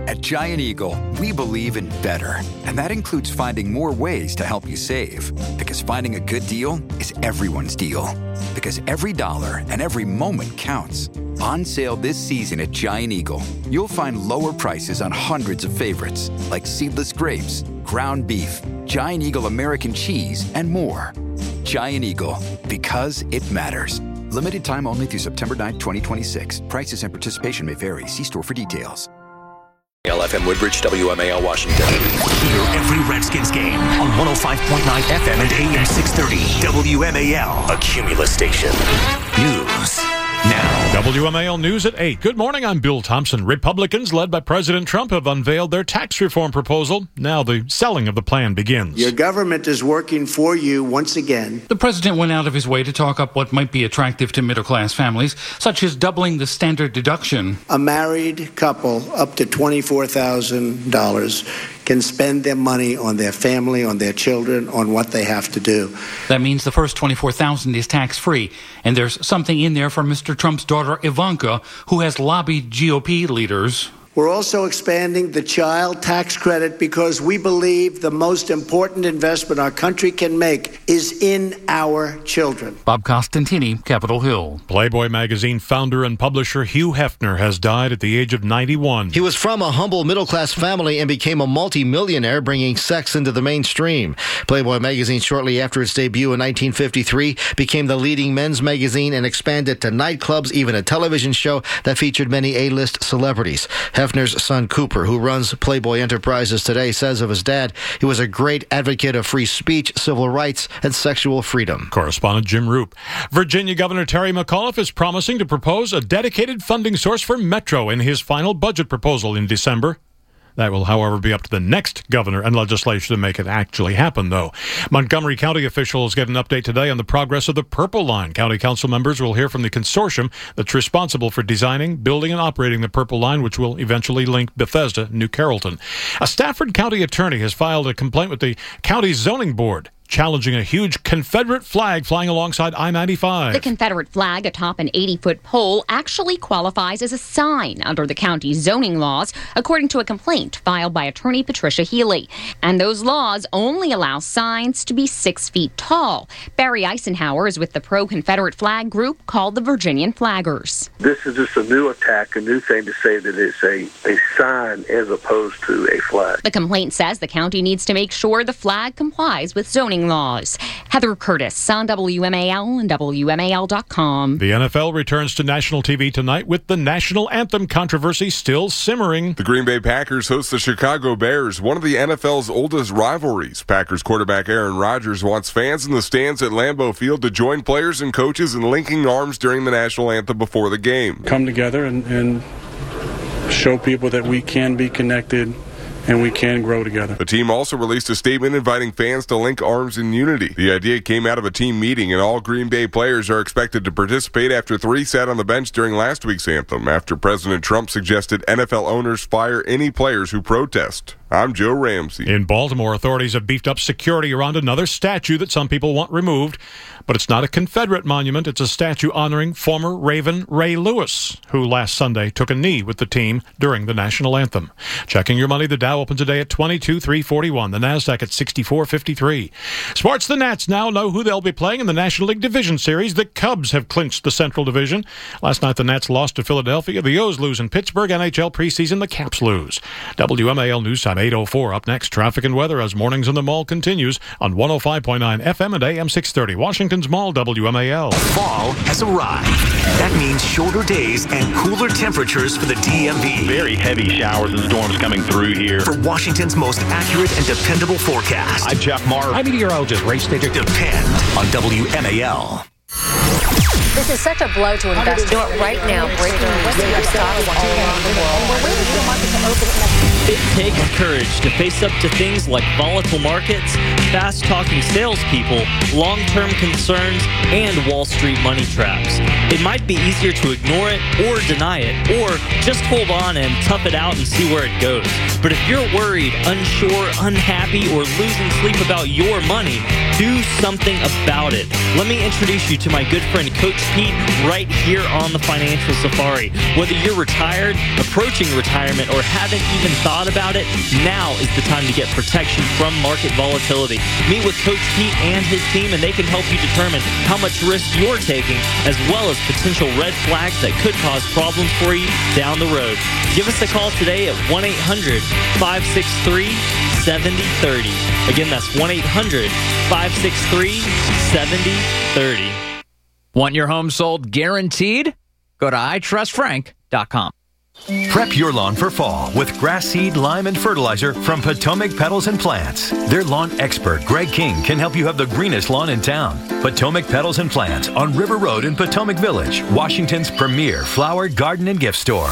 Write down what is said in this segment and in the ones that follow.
At Giant Eagle, we believe in better. And that includes finding more ways to help you save. Because finding a good deal is everyone's deal. Because every dollar and every moment counts. On sale this season at Giant Eagle, you'll find lower prices on hundreds of favorites, like seedless grapes, ground beef, Giant Eagle American cheese, and more. Giant Eagle, because it matters. Limited time only through September 9, 2026. Prices and participation may vary. See store for details. LFM Woodbridge, WMAL Washington. Hear every Redskins game on 105.9 FM and AM 630. WMAL, a Cumulus station. News now. WMAL News at 8. Good morning, I'm Bill Thompson. Republicans, led by President Trump, have unveiled their tax reform proposal. Now the selling of the plan begins. Your government is working for you once again. The president went out of his way to talk up what might be attractive to middle-class families, such as doubling the standard deduction. A married couple up to $24,000 can spend their money on their family, on their children, on what they have to do. That means the first $24,000 is tax-free, and there's something in there for Mr. Trump's daughter Ivanka, who has lobbied GOP leaders. We're also expanding the child tax credit because we believe the most important investment our country can make is in our children. Bob Costantini, Capitol Hill. Playboy magazine founder and publisher Hugh Hefner has died at the age of 91. He was from a humble middle-class family and became a multi-millionaire, bringing sex into the mainstream. Playboy magazine, shortly after its debut in 1953, became the leading men's magazine and expanded to nightclubs, even a television show that featured many A-list celebrities. Hefner's son, Cooper, who runs Playboy Enterprises today, says of his dad, he was a great advocate of free speech, civil rights, and sexual freedom. Correspondent Jim Roop. Virginia Governor Terry McAuliffe is promising to propose a dedicated funding source for Metro in his final budget proposal in December. That will, however, be up to the next governor and legislature to make it actually happen, though. Montgomery County officials get an update today on the progress of the Purple Line. County council members will hear from the consortium that's responsible for designing, building, and operating the Purple Line, which will eventually link Bethesda, New Carrollton. A Stafford County attorney has filed a complaint with the county zoning board, challenging a huge Confederate flag flying alongside I-95. The Confederate flag atop an 80-foot pole actually qualifies as a sign under the county's zoning laws, according to a complaint filed by attorney Patricia Healy. And those laws only allow signs to be 6 feet tall. Barry Eisenhower is with the pro-Confederate flag group called the Virginian Flaggers. This is just a new attack, a new thing to say that it's a sign as opposed to a flag. The complaint says the county needs to make sure the flag complies with zoning laws. Heather Curtis on WMAL and WMAL.com. The NFL returns to national TV tonight with the national anthem controversy still simmering. The Green Bay Packers host the Chicago Bears, one of the NFL's oldest rivalries. Packers quarterback Aaron Rodgers wants fans in the stands at Lambeau Field to join players and coaches in linking arms during the national anthem before the game. Come together and show people that we can be connected and we can grow together. The team also released a statement inviting fans to link arms in unity. The idea came out of a team meeting, and all Green Bay players are expected to participate after 3 sat on the bench during last week's anthem, after President Trump suggested NFL owners fire any players who protest. I'm Joe Ramsey. In Baltimore, authorities have beefed up security around another statue that some people want removed. But it's not a Confederate monument. It's a statue honoring former Raven Ray Lewis, who last Sunday took a knee with the team during the national anthem. Checking your money, the Dow opened today at 22,341. The NASDAQ at 64.53. Sports, the Nats now know who they'll be playing in the National League Division Series. The Cubs have clinched the Central Division. Last night, the Nats lost to Philadelphia. The O's lose in Pittsburgh. NHL preseason, the Caps lose. WMAL News Time 8:04. Up next, traffic and weather as Mornings in the Mall continues on 105.9 FM and AM 630. Washington's Mall, WMAL. Fall has arrived. That means shorter days and cooler temperatures for the DMV. Very heavy showers and storms coming through here. For Washington's most accurate and dependable forecast, I'm Jeff Marr. I'm meteorologist Ray Stager. Depend on WMAL. This is such a blow to investors. Do it right now. Breaking news. Stock all around the world. And we're waiting for the market to open. It takes courage to face up to things like volatile markets, fast-talking salespeople, long-term concerns, and Wall Street money traps. It might be easier to ignore it or deny it, or just hold on and tough it out and see where it goes. But if you're worried, unsure, unhappy, or losing sleep about your money, do something about it. Let me introduce you to my good friend Coach Pete right here on the Financial Safari. Whether you're retired, approaching retirement, or haven't even thought about it, now is the time to get protection from market volatility. Meet with Coach Pete and his team, and they can help you determine how much risk you're taking, as well as potential red flags that could cause problems for you down the road. Give us a call today at 1-800-563-7030. Again, that's 1-800-563-7030. Want your home sold guaranteed? Go to itrustfrank.com. Prep your lawn for fall with grass seed, lime, and fertilizer from Potomac Petals and Plants. Their lawn expert, Greg King, can help you have the greenest lawn in town. Potomac Petals and Plants on River Road in Potomac Village, Washington's premier flower, garden, and gift store.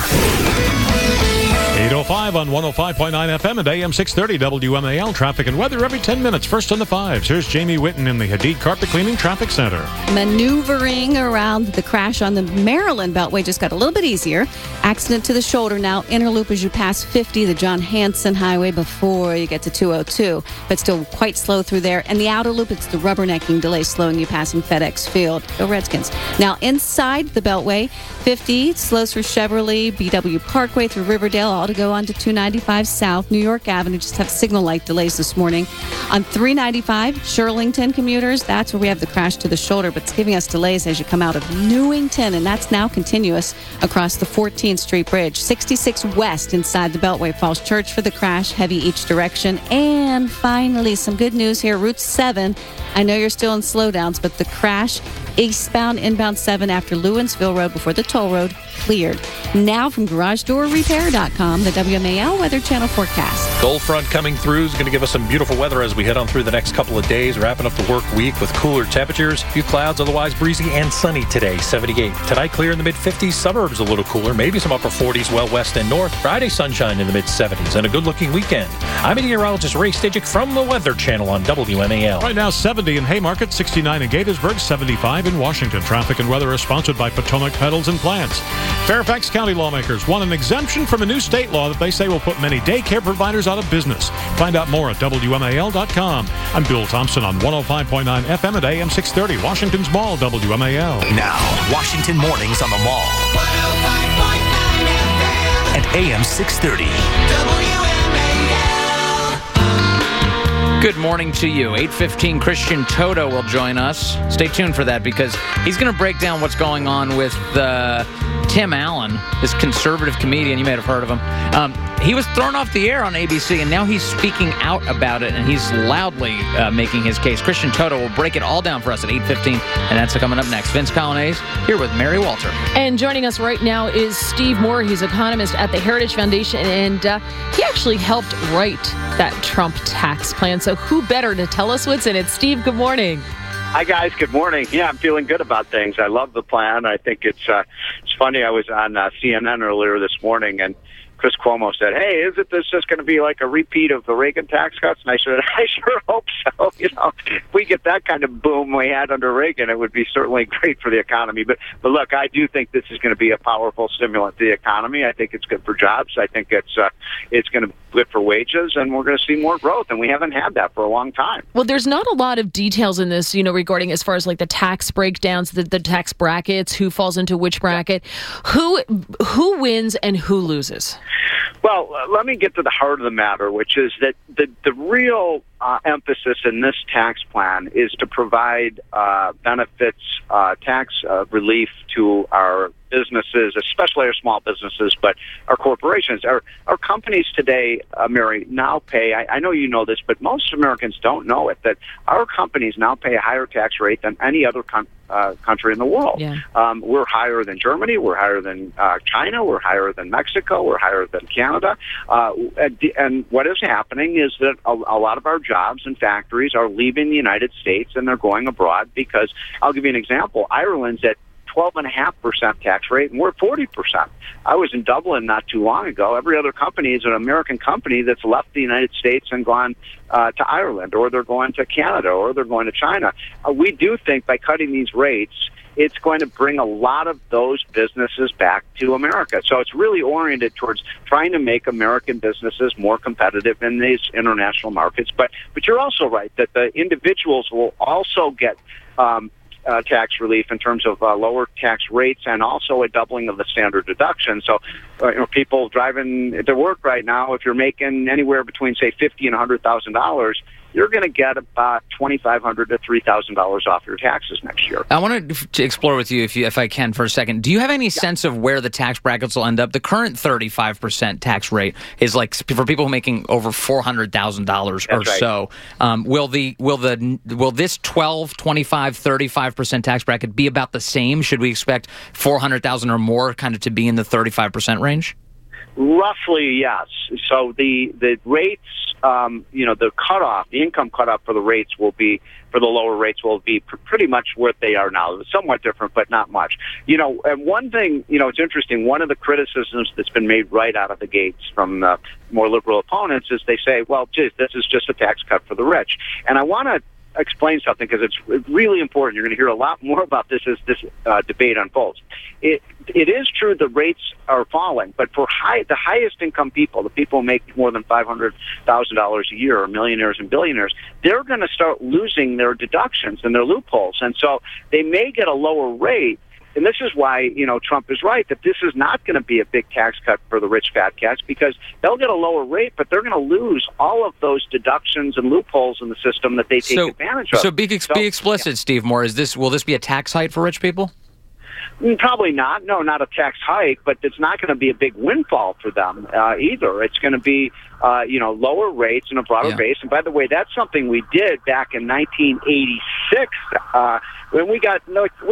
8:05 on 105.9 FM and AM 630 WMAL. Traffic and weather every 10 minutes. First on the fives. Here's Jamie Whitten in the Hadid Carpet Cleaning Traffic Center. Maneuvering around the crash on the Maryland Beltway just got a little bit easier. Accident to the shoulder now. Inner loop as you pass 50, the John Hanson Highway before you get to 202. But still quite slow through there. And the outer loop, it's the rubbernecking delay slowing you passing FedEx Field. Go Redskins. Now inside the Beltway, 50 slows through Chevrolet, BW Parkway through Riverdale, all to go on to 295 South. New York Avenue just have signal light delays this morning. On 395, Shirlington commuters, that's where we have the crash to the shoulder, but it's giving us delays as you come out of Newington, and that's now continuous across the 14th Street Bridge. 66 West inside the Beltway, Falls Church for the crash, heavy each direction. And finally, some good news here, Route 7. I know you're still in slowdowns, but the crash eastbound, inbound 7 after Lewinsville Road before the toll road cleared. Now from GarageDoorRepair.com, the WMAL Weather Channel forecast. Cold front coming through is going to give us some beautiful weather as we head on through the next couple of days, wrapping up the work week with cooler temperatures. A few clouds, otherwise breezy and sunny today, 78. Tonight clear in the mid-50s, suburbs a little cooler, maybe some upper 40s well west and north. Friday sunshine in the mid-70s and a good-looking weekend. I'm meteorologist Ray Stajic from the Weather Channel on WMAL. Right now 70 in Haymarket, 69 in Gaithersburg, 75 in Washington. Traffic and weather is sponsored by Potomac Petals and Plants. Fairfax County lawmakers want an exemption from a new state law that they say will put many daycare providers out of business. Find out more at WMAL.com. I'm Bill Thompson on 105.9 FM at AM 630, Washington's Mall, WMAL. Now, Washington Mornings on the Mall. 105.9 FM at AM 630. Good morning to you. 8:15, Christian Toto will join us. Stay tuned for that because he's going to break down what's going on with Tim Allen, this conservative comedian. You may have heard of him. He was thrown off the air on ABC, and now he's speaking out about it, and he's loudly making his case. Christian Toto will break it all down for us at 8:15, and that's coming up next. Vince Colonnese here with Mary Walter. And joining us right now is Steve Moore. He's economist at the Heritage Foundation, and he actually helped write that Trump tax plan. So who better to tell us what's in it? Steve, good morning. Hi, guys. Good morning. Yeah, I'm feeling good about things. I love the plan. I think it's funny. I was on CNN earlier this morning, and Chris Cuomo said, "Hey, isn't this just going to be like a repeat of the Reagan tax cuts?" And I said, "I sure hope so. You know, if we get that kind of boom we had under Reagan, it would be certainly great for the economy." But look, I do think this is going to be a powerful stimulant to the economy. I think it's good for jobs. I think it's going to be good for wages, and we're going to see more growth. And we haven't had that for a long time. Well, there's not a lot of details in this, regarding as far as like the tax breakdowns, the tax brackets, who falls into which bracket, who wins and who loses. Well, let me get to the heart of the matter, which is that the real emphasis in this tax plan is to provide benefits, tax relief to our businesses, especially our small businesses, but our corporations. Our companies today, Mary, now pay, I know you know this, but most Americans don't know it, that our companies now pay a higher tax rate than any other country in the world. Yeah. We're higher than Germany, we're higher than China, we're higher than Mexico, we're higher than Canada. And what is happening is that a lot of our jobs and factories are leaving the United States and they're going abroad because, I'll give you an example, Ireland's at 12.5% tax rate, and we're 40%. I was in Dublin not too long ago. Every other company is an American company that's left the United States and gone to Ireland, or they're going to Canada, or they're going to China. We do think by cutting these rates, it's going to bring a lot of those businesses back to America. So it's really oriented towards trying to make American businesses more competitive in these international markets. But you're also right that the individuals will also get tax relief in terms of lower tax rates and also a doubling of the standard deduction. So, people driving to work right now, if you're making anywhere between, say, $50,000 and $100,000, you're going to get about $2,500 to $3,000 off your taxes next year. I wanted to explore with you, if I can, for a second. Do you have any sense of where the tax brackets will end up? The current 35% tax rate is like for people making over $400,000 or so. Will this 12, 25, 35% tax bracket be about the same? Should we expect $400,000 or more kind of to be in the 35% range? Roughly, yes. So the rates, the cutoff, the income cutoff for the rates will be, for the lower rates will be pretty much what they are now. Somewhat different, but not much. And one thing, it's interesting, one of the criticisms that's been made right out of the gates from more liberal opponents is they say, well, geez, this is just a tax cut for the rich. And I want to explain something because it's really important. You're going to hear a lot more about this as this debate unfolds. It is true the rates are falling, but for the highest income people, the people who make more than $500,000 a year, or millionaires and billionaires, they're going to start losing their deductions and their loopholes. And so they may get a lower rate. And this is why, Trump is right, that this is not going to be a big tax cut for the rich fat cats, because they'll get a lower rate, but they're going to lose all of those deductions and loopholes in the system that they take advantage of. So be explicit, Steve Moore. Will this be a tax hike for rich people? Probably not. No, not a tax hike, but it's not going to be a big windfall for them either. It's going to be, lower rates and a broader base. And by the way, that's something we did back in 1986 when we got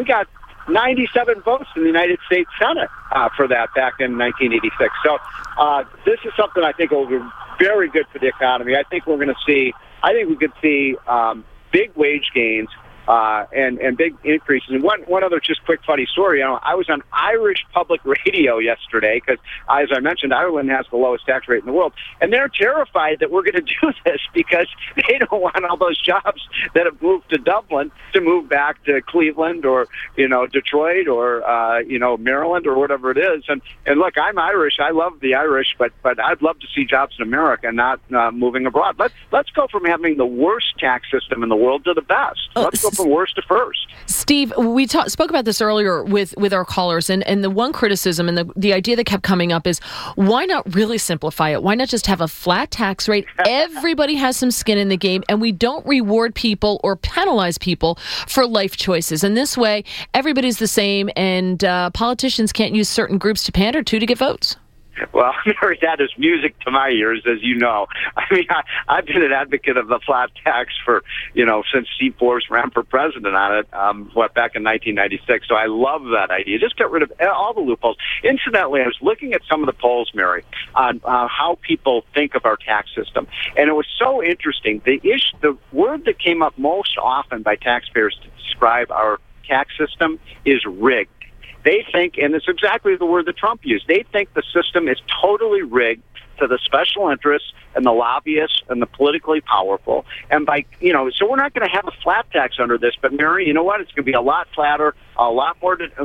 97 votes in the United States Senate for that back in 1986. So this is something I think will be very good for the economy. I think we could see big wage gains and big increases. And one other just quick funny story. I was on Irish public radio yesterday because, as I mentioned, Ireland has the lowest tax rate in the world, and they're terrified that we're going to do this because they don't want all those jobs that have moved to Dublin to move back to Cleveland or Detroit or Maryland or whatever it is. And look, I'm Irish. I love the Irish, but I'd love to see jobs in America, not moving abroad. Let's go from having the worst tax system in the world to the best. Let's go from worst to first. Steve, we spoke about this earlier with our callers, and the one criticism and the idea that kept coming up is, why not really simplify it? Why not just have a flat tax rate? Everybody has some skin in the game, and we don't reward people or penalize people for life choices. And this way, everybody's the same, and politicians can't use certain groups to pander to get votes. Well, Mary, that is music to my ears, as you know. I mean, I've been an advocate of the flat tax for, since Steve Forbes ran for president on it, back in 1996. So I love that idea. Just get rid of all the loopholes. Incidentally, I was looking at some of the polls, Mary, on how people think of our tax system. And it was so interesting. The word that came up most often by taxpayers to describe our tax system is rigged. They think, and it's exactly the word that Trump used, they think the system is totally rigged to the special interests and the lobbyists and the politically powerful. And so we're not going to have a flat tax under this, but Mary, you know what? It's going to be a lot flatter, a lot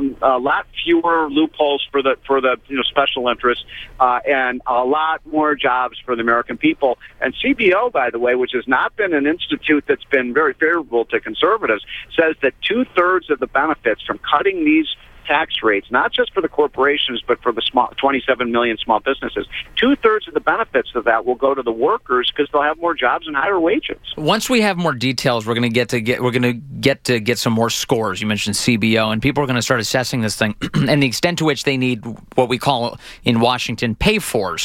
fewer loopholes for the special interests, and a lot more jobs for the American people. And CBO, by the way, which has not been an institute that's been very favorable to conservatives, says that 2/3 of the benefits from cutting these tax rates, not just for the corporations, but for the 27 million small businesses, 2/3 of the benefits of that will go to the workers because they'll have more jobs and higher wages. Once we have more details, we're going to get some more scores. You mentioned CBO, and people are going to start assessing this thing and the extent to which they need what we call in Washington pay-fors.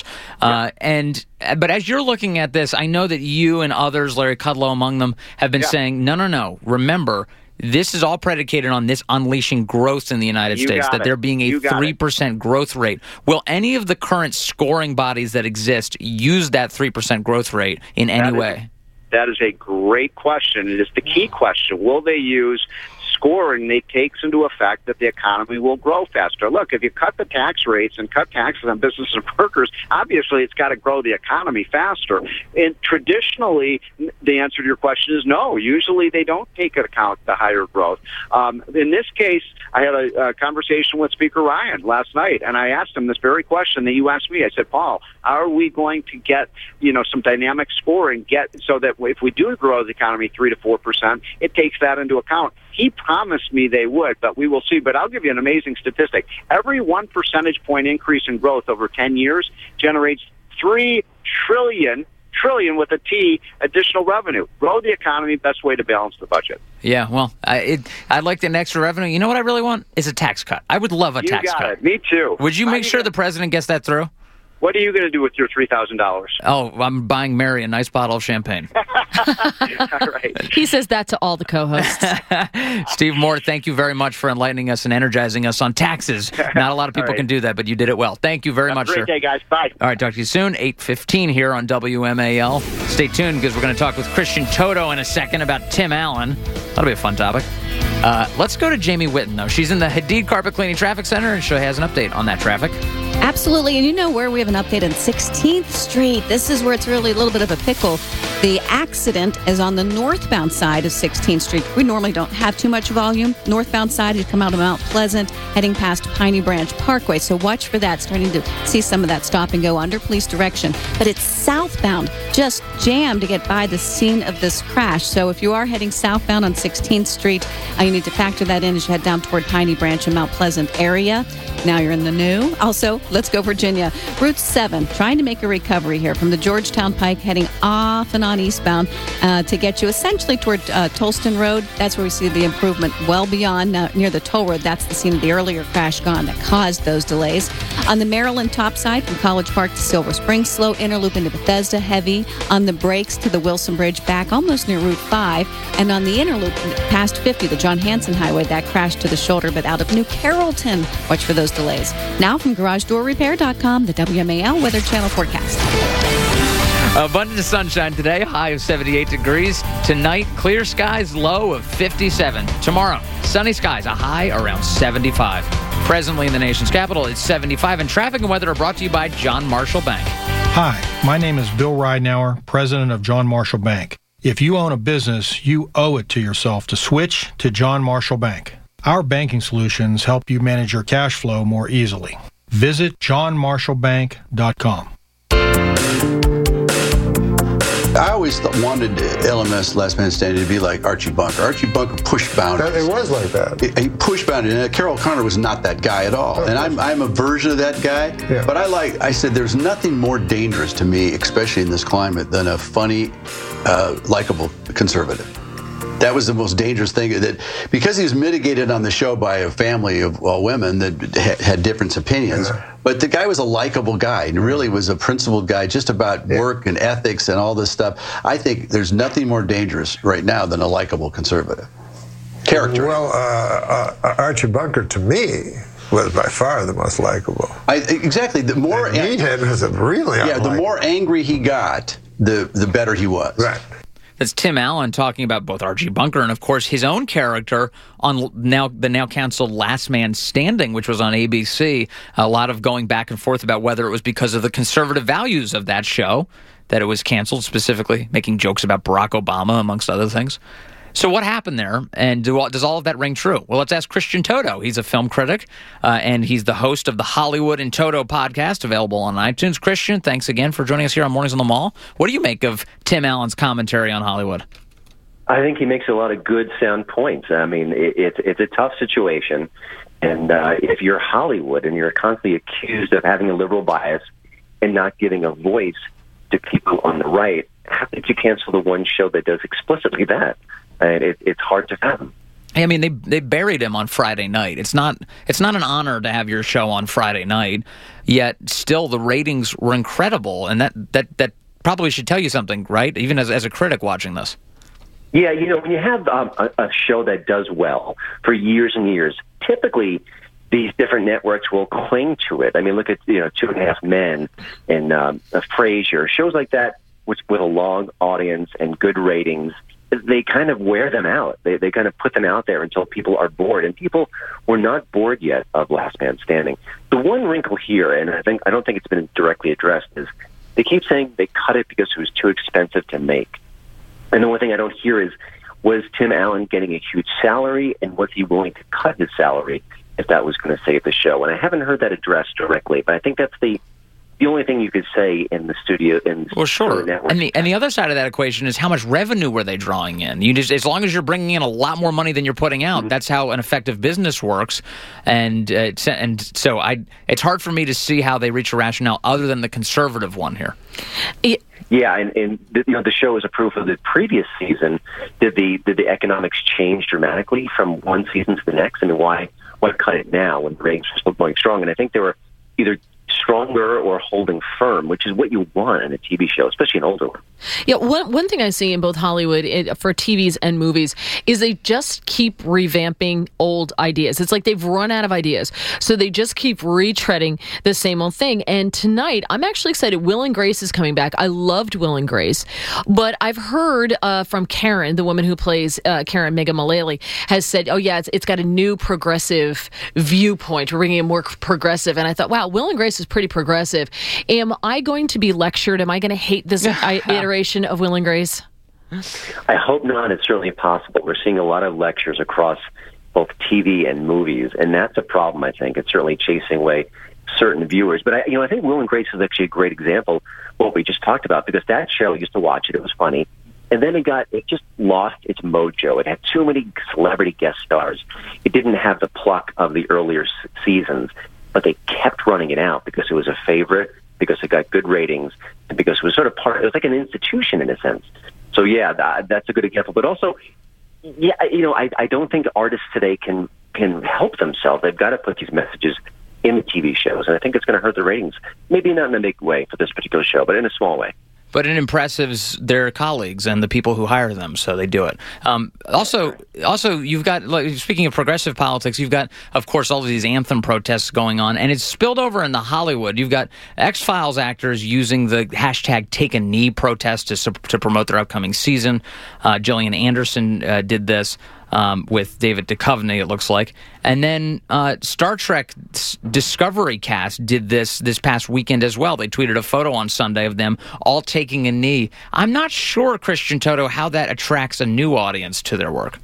But as you're looking at this, I know that you and others, Larry Kudlow among them, have been saying, no. Remember, this is all predicated on this unleashing growth in the United States, that there being a 3% growth rate. Will any of the current scoring bodies that exist use that 3% growth rate in any way? That is a great question. It is the key question. Will they use scoring, it takes into effect that the economy will grow faster. Look, if you cut the tax rates and cut taxes on business and workers, obviously it's got to grow the economy faster. And traditionally, the answer to your question is no. Usually they don't take into account the higher growth. In this case, I had a conversation with Speaker Ryan last night, and I asked him this very question that you asked me. I said, Paul, are we going to get some dynamic scoring, so that if we do grow the economy 3 to 4%, it takes that into account? He promised me they would, but we will see. But I'll give you an amazing statistic. Every 1 percentage point increase in growth over 10 years generates $3 trillion with a T, additional revenue. Grow the economy, best way to balance the budget. Yeah, well, I'd like an extra revenue. You know what I really want? Is a tax cut. I would love a tax cut. It. Me too. Would you make sure the president gets that through? What are you going to do with your $3,000? Oh, I'm buying Mary a nice bottle of champagne. All right. He says that to all the co-hosts. Steve Moore, thank you very much for enlightening us and energizing us on taxes. Not a lot of people can do that, but you did it well. Thank you very much, sir. Have a great day, guys. Bye. All right, talk to you soon. 8:15 here on WMAL. Stay tuned because we're going to talk with Christian Toto in a second about Tim Allen. That'll be a fun topic. Let's go to Jamie Whitten, though. She's in the Hadid Carpet Cleaning Traffic Center, and she has an update on that traffic. Absolutely. And you know where we have an update on 16th Street. This is where it's really a little bit of a pickle. The accident is on the northbound side of 16th Street. We normally don't have too much volume. Northbound side, you come out of Mount Pleasant, heading past Piney Branch Parkway. So watch for that. Starting to see some of that stop and go under police direction. But it's southbound, just jammed to get by the scene of this crash. So if you are heading southbound on 16th Street, you need to factor that in as you head down toward Piney Branch and Mount Pleasant area. Now you're in the new. Also, let's go Virginia. Route 7, trying to make a recovery here from the Georgetown Pike, heading off and on eastbound to get you essentially toward Tolston Road. That's where we see the improvement well beyond near the toll road. That's the scene of the earlier crash gone that caused those delays. On the Maryland top side, from College Park to Silver Spring, slow inner loop into Bethesda, heavy on the brakes to the Wilson Bridge, back almost near Route 5. And on the inner loop past 50, the John Hanson Highway, that crashed to the shoulder, but out of New Carrollton. Watch for those delays. Now from GarageDoorRepair.com, the WMAL Weather Channel forecast. Abundant sunshine today, high of 78 degrees. Tonight, clear skies, low of 57. Tomorrow, sunny skies, a high around 75. Presently in the nation's capital, it's 75. And traffic and weather are brought to you by John Marshall Bank. Hi, my name is Bill Ridenour, president of John Marshall Bank. If you own a business, you owe it to yourself to switch to John Marshall Bank. Our banking solutions help you manage your cash flow more easily. Visit johnmarshallbank.com. I always wanted LMS, Last Man Standing, to be like Archie Bunker. Archie Bunker pushed boundaries. It was like that. He pushed boundaries. And Carroll Connor was not that guy at all. And I'm a version of that guy. Yeah. But I said there's nothing more dangerous to me, especially in this climate, than a funny, likable conservative. That was the most dangerous thing. That because he was mitigated on the show by a family of women that had different opinions, but the guy was a likable guy and really was a principled guy just about work and ethics and all this stuff. I think there's nothing more dangerous right now than a likable conservative. Character. Well, Archie Bunker, to me, was by far the most likable. Exactly. The more Meathead was really unlikable. The more angry he got, the better he was. Right. That's Tim Allen talking about both Archie Bunker and, of course, his own character on the now canceled Last Man Standing, which was on ABC. A lot of going back and forth about whether it was because of the conservative values of that show that it was canceled, specifically making jokes about Barack Obama, amongst other things. So what happened there, and does all of that ring true? Well, let's ask Christian Toto. He's a film critic, and he's the host of the Hollywood and Toto podcast, available on iTunes. Christian, thanks again for joining us here on Mornings on the Mall. What do you make of Tim Allen's commentary on Hollywood? I think he makes a lot of good, sound points. I mean, it's a tough situation, and if you're Hollywood and you're constantly accused of having a liberal bias and not giving a voice to people on the right, how did you cancel the one show that does explicitly that? And it's hard to fathom. I mean, they buried him on Friday night. It's not an honor to have your show on Friday night, yet still the ratings were incredible, and that probably should tell you something, right? Even as a critic watching this. Yeah, when you have a show that does well for years and years, typically these different networks will cling to it. I mean, look at 2.5 Men and Frasier, shows like that, with a long audience and good ratings. they kind of wear them out. They kind of put them out there until people are bored, and people were not bored yet of Last Man Standing. The one wrinkle here, and I don't think it's been directly addressed, is they keep saying they cut it because it was too expensive to make. And the one thing I don't hear is, was Tim Allen getting a huge salary, and was he willing to cut his salary if that was going to save the show? And I haven't heard that addressed directly, but I think that's the only thing you could say in the studio. Well, sure. And the other side of that equation is how much revenue were they drawing in? You just, as long as you're bringing in a lot more money than you're putting out, that's how an effective business works. And so it's hard for me to see how they reach a rationale other than the conservative one here. Yeah, and the show is a proof of the previous season. Did the economics change dramatically from one season to the next? I mean, why cut it now when the ratings are still going strong? And I think they were either stronger or holding firm, which is what you want in a TV show, especially an older one. Yeah, one thing I see in both Hollywood for TVs and movies is they just keep revamping old ideas. It's like they've run out of ideas, so they just keep retreading the same old thing. And tonight, I'm actually excited. Will and Grace is coming back. I loved Will and Grace, but I've heard from Karen, the woman who plays Karen, Megan Mullally, has said, "Oh yeah, it's got a new progressive viewpoint. We're bringing in more progressive." And I thought, wow, Will and Grace is pretty progressive. Am I going to be lectured? Am I going to hate this iteration of Will and Grace? I hope not. It's certainly possible. We're seeing a lot of lectures across both TV and movies, and that's a problem, I think. It's certainly chasing away certain viewers. But I think Will and Grace is actually a great example of what we just talked about, because that show, I used to watch it. It was funny. And then it just lost its mojo. It had too many celebrity guest stars. It didn't have the pluck of the earlier seasons, but they kept running it out because it was a favorite, because it got good ratings, and because it was sort of it was like an institution in a sense. So yeah, that's a good example. But also, yeah, I don't think artists today can help themselves. They've got to put these messages in the TV shows, and I think it's going to hurt the ratings. Maybe not in a big way for this particular show, but in a small way. But it impresses their colleagues and the people who hire them, so they do it. Also, you've got, speaking of progressive politics, you've got, of course, all of these anthem protests going on, and it's spilled over into Hollywood. You've got X-Files actors using the hashtag Take a Knee protest to promote their upcoming season. Gillian Anderson did this. With David Duchovny, it looks like. And then Star Trek Discovery cast did this past weekend as well. They tweeted a photo on Sunday of them all taking a knee. I'm not sure, Christian Toto, how that attracts a new audience to their work.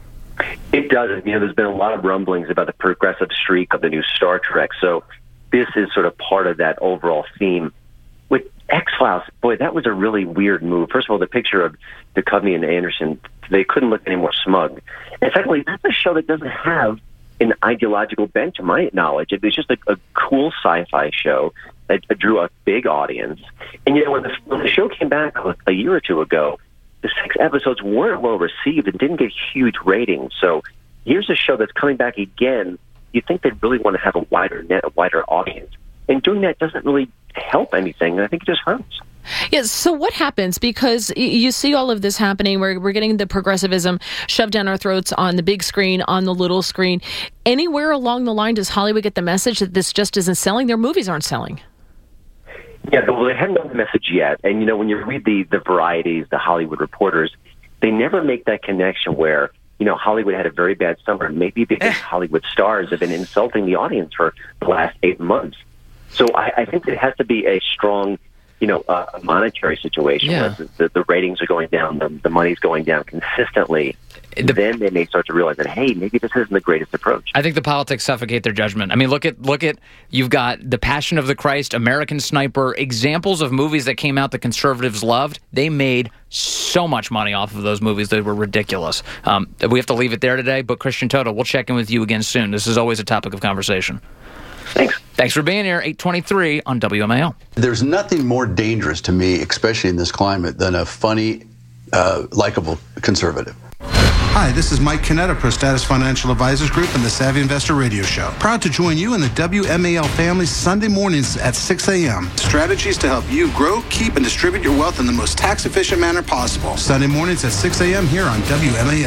It does. There's been a lot of rumblings about the progressive streak of the new Star Trek. So this is sort of part of that overall theme. With X-Files, boy, that was a really weird move. First of all, the picture of Duchovny and Anderson, they couldn't look any more smug. And secondly, that's a show that doesn't have an ideological bent, to my knowledge. It's just a cool sci-fi show that drew a big audience. And when the show came back a year or two ago, the 6 episodes weren't well received and didn't get huge ratings. So here's a show that's coming back again. You think they'd really want to have a wider net, a wider audience. And doing that doesn't really help anything. I think it just hurts. Yes. So what happens? Because you see all of this happening. We're getting the progressivism shoved down our throats on the big screen, on the little screen. Anywhere along the line, does Hollywood get the message that this just isn't selling? Their movies aren't selling. Yeah, well, they haven't got the message yet. And, when you read the varieties, the Hollywood reporters, they never make that connection where, Hollywood had a very bad summer. Maybe because Hollywood stars have been insulting the audience for the last 8 months. So I think it has to be a strong, a monetary situation. Yeah. Where the ratings are going down, the money's going down consistently. Then they may start to realize that, hey, maybe this isn't the greatest approach. I think the politics suffocate their judgment. I mean, look at you've got The Passion of the Christ, American Sniper, examples of movies that came out that conservatives loved. They made so much money off of those movies. They were ridiculous. We have to leave it there today, but Christian Toto, we'll check in with you again soon. This is always a topic of conversation. Thanks for being here. 823 on WMAL. There's nothing more dangerous to me, especially in this climate, than a funny, likable conservative. Hi, this is Mike Canetta, ProStatus Financial Advisors Group and the Savvy Investor Radio Show. Proud to join you in the WMAL family Sunday mornings at 6 a.m. Strategies to help you grow, keep, and distribute your wealth in the most tax-efficient manner possible. Sunday mornings at 6 a.m. here on WMAL.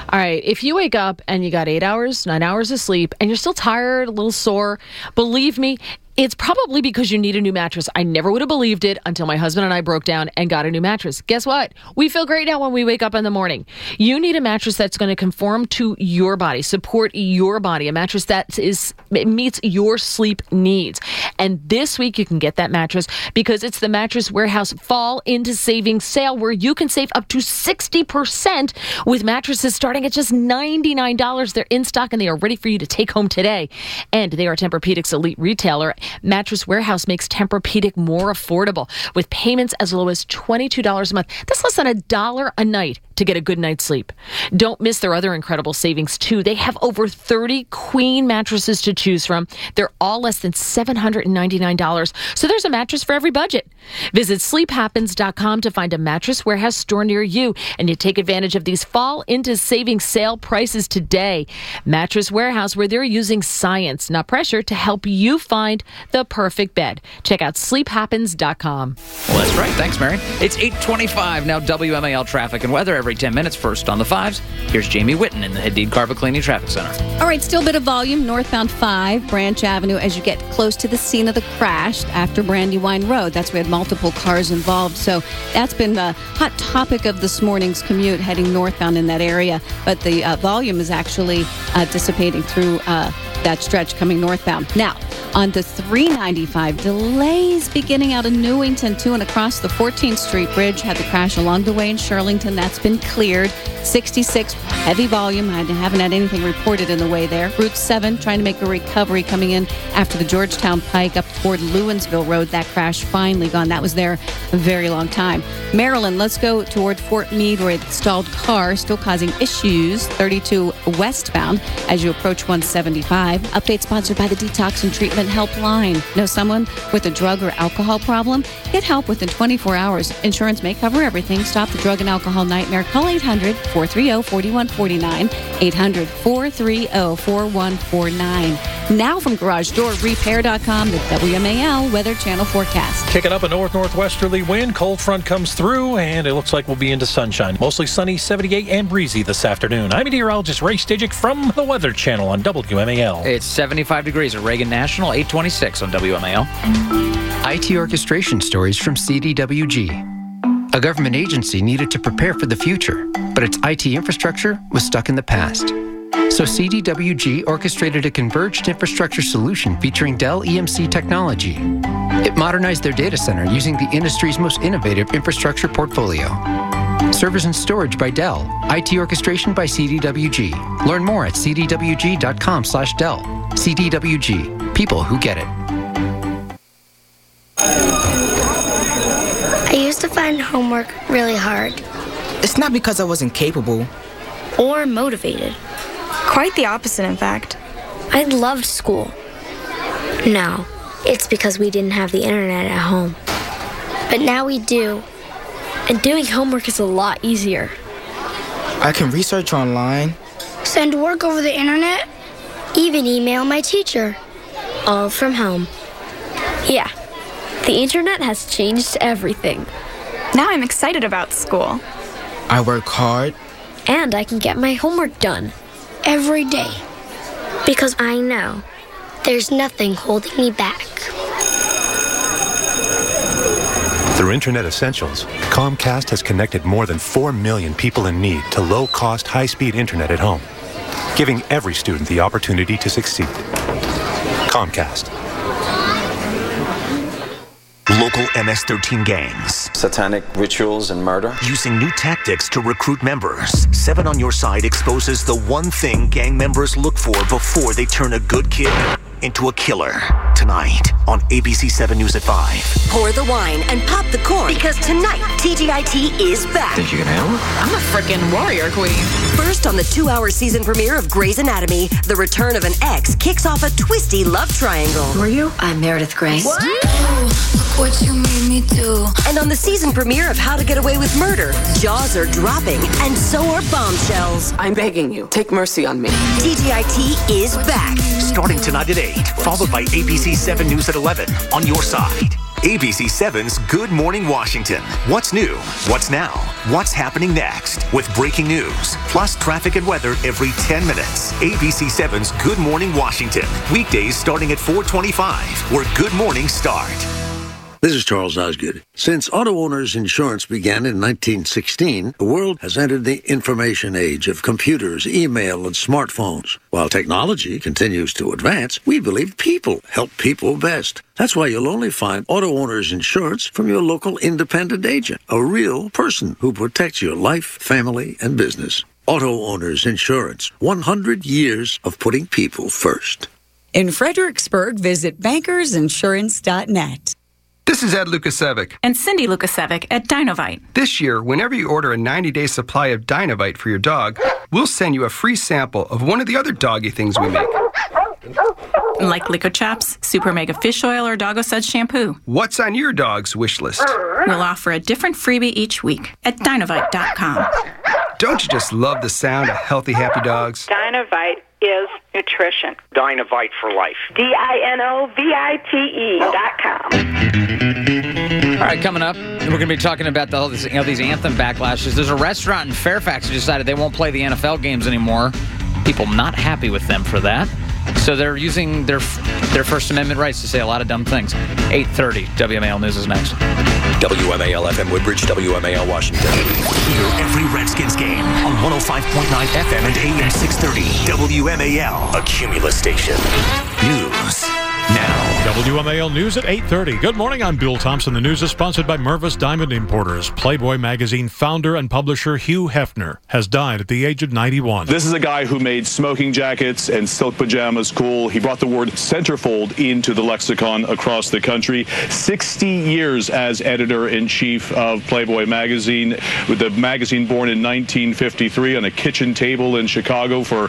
All right, if you wake up and you got 8 hours, 9 hours of sleep, and you're still tired, a little sore, believe me, it's probably because you need a new mattress. I never would have believed it until my husband and I broke down and got a new mattress. Guess what? We feel great now when we wake up in the morning. You need a mattress that's going to conform to your body, support your body, a mattress that meets your sleep needs. And this week you can get that mattress because it's the Mattress Warehouse Fall Into Savings sale where you can save up to 60% with mattresses starting at just $99. They're in stock and they are ready for you to take home today. And they are Tempur-Pedic's elite retailer. Mattress Warehouse makes Tempur-Pedic more affordable with payments as low as $22 a month. That's less than $1 a night to get a good night's sleep. Don't miss their other incredible savings, too. They have over 30 queen mattresses to choose from. They're all less than $799. So there's a mattress for every budget. Visit sleephappens.com to find a Mattress Warehouse store near you, and you take advantage of these Fall Into Savings sale prices today. Mattress Warehouse, where they're using science, not pressure, to help you find the perfect bed. Check out sleephappens.com. Well, that's right. Thanks, Mary. It's 8:25 now. WMAL traffic and weather every 10 minutes. First on the 5s, here's Jamie Whitten in the Hadid Carpet Cleaning Traffic Center. All right, still a bit of volume northbound 5 Branch Avenue as you get close to the scene of the crash after Brandywine Road. That's where we had multiple cars involved. So that's been the hot topic of this morning's commute heading northbound in that area. But the volume is actually dissipating through that stretch coming northbound. Now, on the 395, delays beginning out of Newington to and across the 14th Street Bridge. Had the crash along the way in Shirlington. That's been cleared. 66, heavy volume. I haven't had anything reported in the way there. Route 7, trying to make a recovery coming in after the Georgetown Pike up toward Lewinsville Road. That crash finally gone. That was there a very long time. Maryland, let's go toward Fort Meade where a stalled car still causing issues. 32 westbound as you approach 175. Update sponsored by the Detox and Treatment Helpline. Know someone with a drug or alcohol problem? Get help within 24 hours. Insurance may cover everything. Stop the drug and alcohol nightmare. Call 800-430-4149. 800-430-4149. Now from GarageDoorRepair.com, the WMAL Weather Channel forecast. Kicking up a northwesterly wind. Cold front comes through, and it looks like we'll be into sunshine. Mostly sunny, 78 and breezy this afternoon. I'm meteorologist Ray Stajic from the Weather Channel on WMAL. It's 75 degrees at Reagan National, 826 on WMAL. IT orchestration stories from CDWG. A government agency needed to prepare for the future, but its IT infrastructure was stuck in the past. So CDWG orchestrated a converged infrastructure solution featuring Dell EMC technology. It modernized their data center using the industry's most innovative infrastructure portfolio. Servers and storage by Dell. IT orchestration by CDWG. Learn more at cdwg.com/Dell. CDWG. People who get it. I used to find homework really hard. It's not because I wasn't capable. Or motivated. Quite the opposite, in fact. I loved school. No, it's because we didn't have the internet at home. But now we do. And doing homework is a lot easier. I can research online. Send work over the internet. Even email my teacher. All from home. Yeah, the internet has changed everything. Now I'm excited about school. I work hard. And I can get my homework done. Every day. Because I know there's nothing holding me back. Through Internet Essentials, Comcast has connected more than 4 million people in need to low-cost, high-speed internet at home, giving every student the opportunity to succeed. Comcast. Local MS-13 gangs. Satanic rituals and murder. Using new tactics to recruit members. 7 on Your Side exposes the one thing gang members look for before they turn a good kid into a killer. Tonight on ABC 7 News at 5. Pour the wine and pop the corn because tonight TGIT is back. Think you can handle it? I'm a freaking warrior queen. First on the 2-hour season premiere of Grey's Anatomy, the return of an ex kicks off a twisty love triangle. Who are you? I'm Meredith Grey. What? Look what you made me do. And on the season premiere of How to Get Away with Murder, jaws are dropping and so are bombshells. I'm begging you, take mercy on me. TGIT is back. Starting tonight at 8, followed by ABC 7 News at 11 on Your Side. ABC 7's Good Morning Washington. What's new? What's now? what's happening next with breaking news, plus traffic and weather every 10 minutes. ABC7's Good Morning Washington. Weekdays starting at 4:25, where Good Mornings start. This is Charles Osgood. Since auto owners insurance began in 1916, the world has entered the information age of computers, email, and smartphones. While technology continues to advance, we believe people help people best. That's why you'll only find auto owners insurance from your local independent agent, a real person who protects your life, family, and business. Auto owners insurance, 100 years of putting people first. In Fredericksburg, visit bankersinsurance.net. This is Ed Lukasevic. And Cindy Lukasevic at Dinovite. This year, whenever you order a 90-day supply of Dinovite for your dog, we'll send you a free sample of one of the other doggy things we make. Like Lico Chaps, Super Mega Fish Oil, or Doggo Suds Shampoo. What's on your dog's wish list? We'll offer a different freebie each week at Dinovite.com. Don't you just love the sound of healthy, happy dogs? Dinovite is nutrition. Dinovite for life. DINOVITE.com. All right, coming up, we're going to be talking about these anthem backlashes. There's a restaurant in Fairfax who decided they won't play the NFL games anymore. People not happy with them for that. So they're using their First Amendment rights to say a lot of dumb things. 8:30, WMAL News is next. WMAL FM Woodbridge, WMAL Washington. Hear every Redskins game on 105.9 FM and AM 630. WMAL, a Cumulus station. News now. WMAL News at 8:30. Good morning, I'm Bill Thompson. The news is sponsored by Mervis Diamond Importers. Playboy magazine founder and publisher Hugh Hefner has died at the age of 91. This is a guy who made smoking jackets and silk pajamas cool. He brought the word centerfold into the lexicon across the country. 60 years as editor-in-chief of Playboy magazine, with the magazine born in 1953 on a kitchen table in Chicago for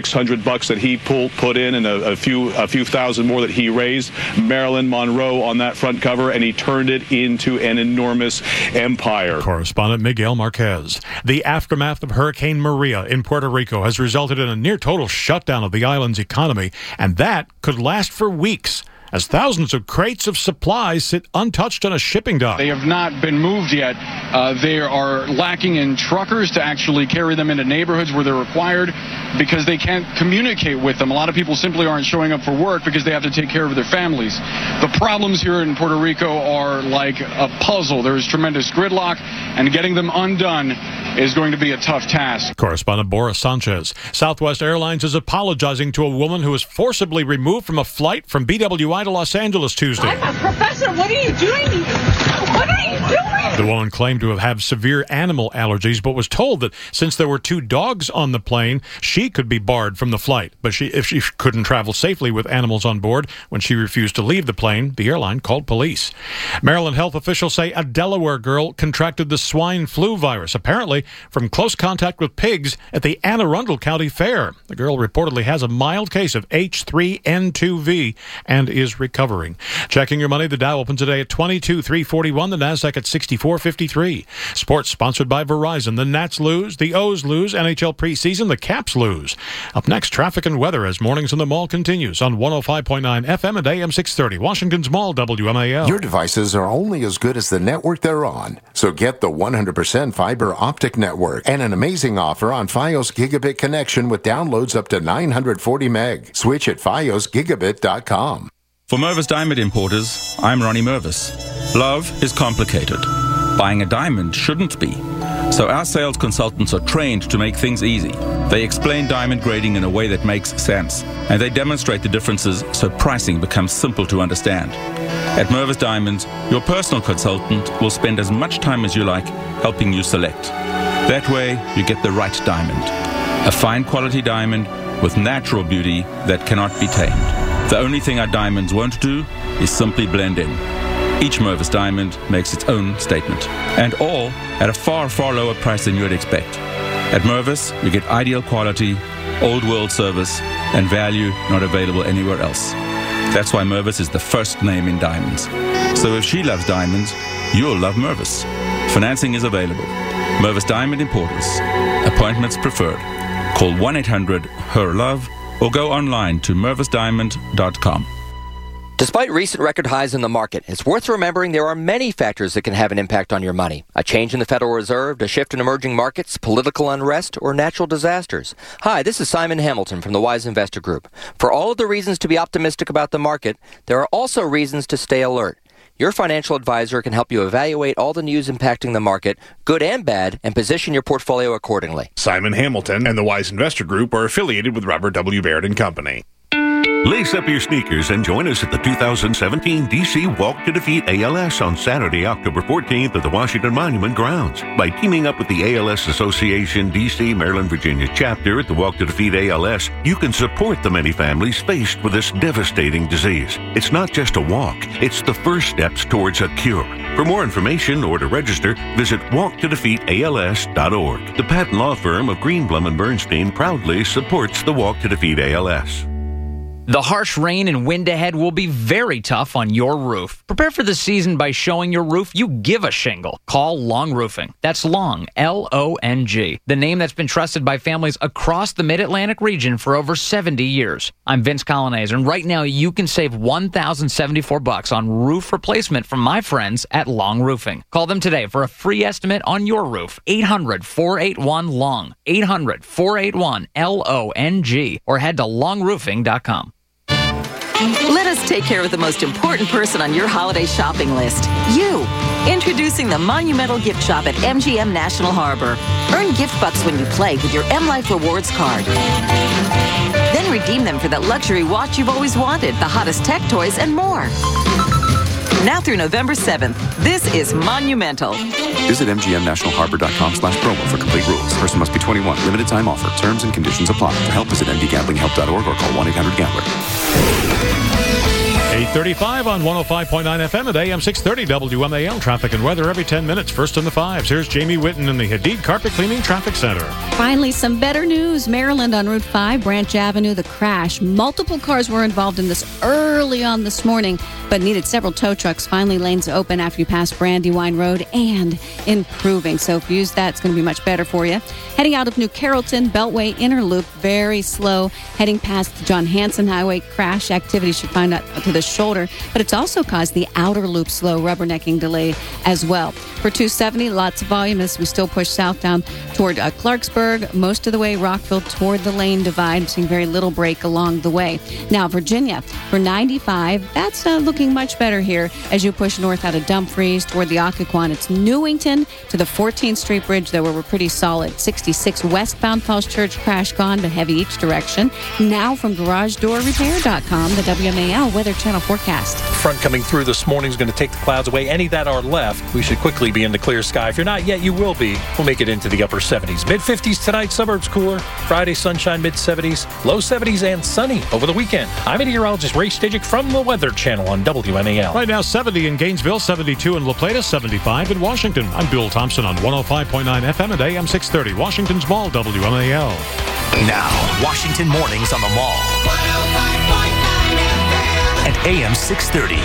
$600 that he put in, and a few thousand more that he raised. Marilyn Monroe on that front cover, and he turned it into an enormous empire. Correspondent Miguel Marquez. The aftermath of Hurricane Maria in Puerto Rico has resulted in a near-total shutdown of the island's economy, and that could last for weeks, as thousands of crates of supplies sit untouched on a shipping dock. They have not been moved yet. They are lacking in truckers to actually carry them into neighborhoods where they're required because they can't communicate with them. A lot of people simply aren't showing up for work because they have to take care of their families. The problems here in Puerto Rico are like a puzzle. There is tremendous gridlock, and getting them undone is going to be a tough task. Correspondent Boris Sanchez. Southwest Airlines is apologizing to a woman who was forcibly removed from a flight from BWI to Los Angeles Tuesday. I'm a professor. What are you doing? What are you doing? The woman claimed to have had severe animal allergies, but was told that since there were 2 dogs on the plane, she could be barred from the flight. But if she couldn't travel safely with animals on board, when she refused to leave the plane, the airline called police. Maryland health officials say a Delaware girl contracted the swine flu virus, apparently from close contact with pigs at the Anne Arundel County Fair. The girl reportedly has a mild case of H3N2V and is recovering. Checking your money, the Dow opens today at 22,341, the Nasdaq at 64.53. Sports sponsored by Verizon. The Nats lose, the O's lose, NHL preseason, the Caps lose. Up next, traffic and weather as Mornings in the Mall continues on 105.9 FM and AM 630. Washington's Mall, WMAL. Your devices are only as good as the network they're on. So get the 100% fiber optic network and an amazing offer on Fios Gigabit connection with downloads up to 940 meg. Switch at fiosgigabit.com. For Mervis Diamond Importers, I'm Ronnie Mervis. Love is complicated. Buying a diamond shouldn't be. So our sales consultants are trained to make things easy. They explain diamond grading in a way that makes sense, and they demonstrate the differences so pricing becomes simple to understand. At Mervis Diamonds, your personal consultant will spend as much time as you like helping you select. That way, you get the right diamond. A fine quality diamond with natural beauty that cannot be tamed. The only thing our diamonds won't do is simply blend in. Each Mervis diamond makes its own statement, and all at a far, far lower price than you would expect. At Mervis, you get ideal quality, old world service, and value not available anywhere else. That's why Mervis is the first name in diamonds. So if she loves diamonds, you'll love Mervis. Financing is available. Mervis Diamond Importers. Appointments preferred. Call 1-800-HER-LOVE or go online to mervisdiamond.com. Despite recent record highs in the market, it's worth remembering there are many factors that can have an impact on your money. A change in the Federal Reserve, a shift in emerging markets, political unrest, or natural disasters. Hi, this is Simon Hamilton from the Wise Investor Group. For all of the reasons to be optimistic about the market, there are also reasons to stay alert. Your financial advisor can help you evaluate all the news impacting the market, good and bad, and position your portfolio accordingly. Simon Hamilton and the Wise Investor Group are affiliated with Robert W. Baird & Company. Lace up your sneakers and join us at the 2017 DC Walk to Defeat ALS on Saturday, October 14th at the Washington Monument grounds. By teaming up with the ALS Association DC, Maryland, Virginia chapter at the Walk to Defeat ALS, you can support the many families faced with this devastating disease. It's not just a walk, it's the first steps towards a cure. For more information or to register, visit walktodefeatals.org. The patent law firm of Greenblum & Bernstein proudly supports the Walk to Defeat ALS. The harsh rain and wind ahead will be very tough on your roof. Prepare for the season by showing your roof you give a shingle. Call Long Roofing. That's Long, L-O-N-G. The name that's been trusted by families across the Mid-Atlantic region for over 70 years. I'm Vince Colonnese, and right now you can save $1,074 on roof replacement from my friends at Long Roofing. Call them today for a free estimate on your roof. 800-481-LONG. 800-481-LONG. Or head to longroofing.com. Let us take care of the most important person on your holiday shopping list, you. Introducing the Monumental Gift Shop at MGM National Harbor. Earn gift bucks when you play with your M Life Rewards card. Then redeem them for that luxury watch you've always wanted, the hottest tech toys, and more. Now through November 7th, this is Monumental. Visit mgmnationalharbor.com/promo for complete rules. Person must be 21. Limited time offer. Terms and conditions apply. For help, visit mdgamblinghelp.org or call 1-800-GAMBLER. 8:35 on 105.9 FM at AM 630 WMAL. Traffic and weather every 10 minutes. First in the fives. Here's Jamie Whitten in the Hadid Carpet Cleaning Traffic Center. Finally, some better news. Maryland on Route 5, Branch Avenue, the crash. Multiple cars were involved in this early on this morning, but needed several tow trucks. Finally, lanes open after you pass Brandywine Road and improving. So if you use that, it's going to be much better for you. Heading out of New Carrollton, Beltway Inner Loop, very slow. Heading past the John Hanson Highway, crash activity should find out to the shoulder, but it's also caused the outer loop slow rubbernecking delay as well. For 270, lots of volume as we still push south down toward Clarksburg, most of the way Rockville toward the lane divide, seeing very little break along the way. Now, Virginia, for 95, that's looking much better here as you push north out of Dumfries toward the Occoquan. It's Newington to the 14th Street Bridge, though we're pretty solid. 66 westbound Falls Church, crash gone, but heavy each direction. Now from GarageDoorRepair.com, the WMAL Weather Channel forecast. Front coming through this morning is going to take the clouds away. Any that are left, we should quickly be into clear sky. If you're not yet, you will be. We'll make it into the upper 70s. Mid-50s tonight, suburbs cooler. Friday, sunshine, mid-70s. Low 70s and sunny over the weekend. I'm meteorologist Ray Stajic from the Weather Channel on WMAL. Right now, 70 in Gainesville, 72 in La Plata, 75 in Washington. I'm Bill Thompson on 105.9 FM at AM 630, Washington's Mall, WMAL. Now, Washington mornings on the Mall. 105.9 FM at AM 630.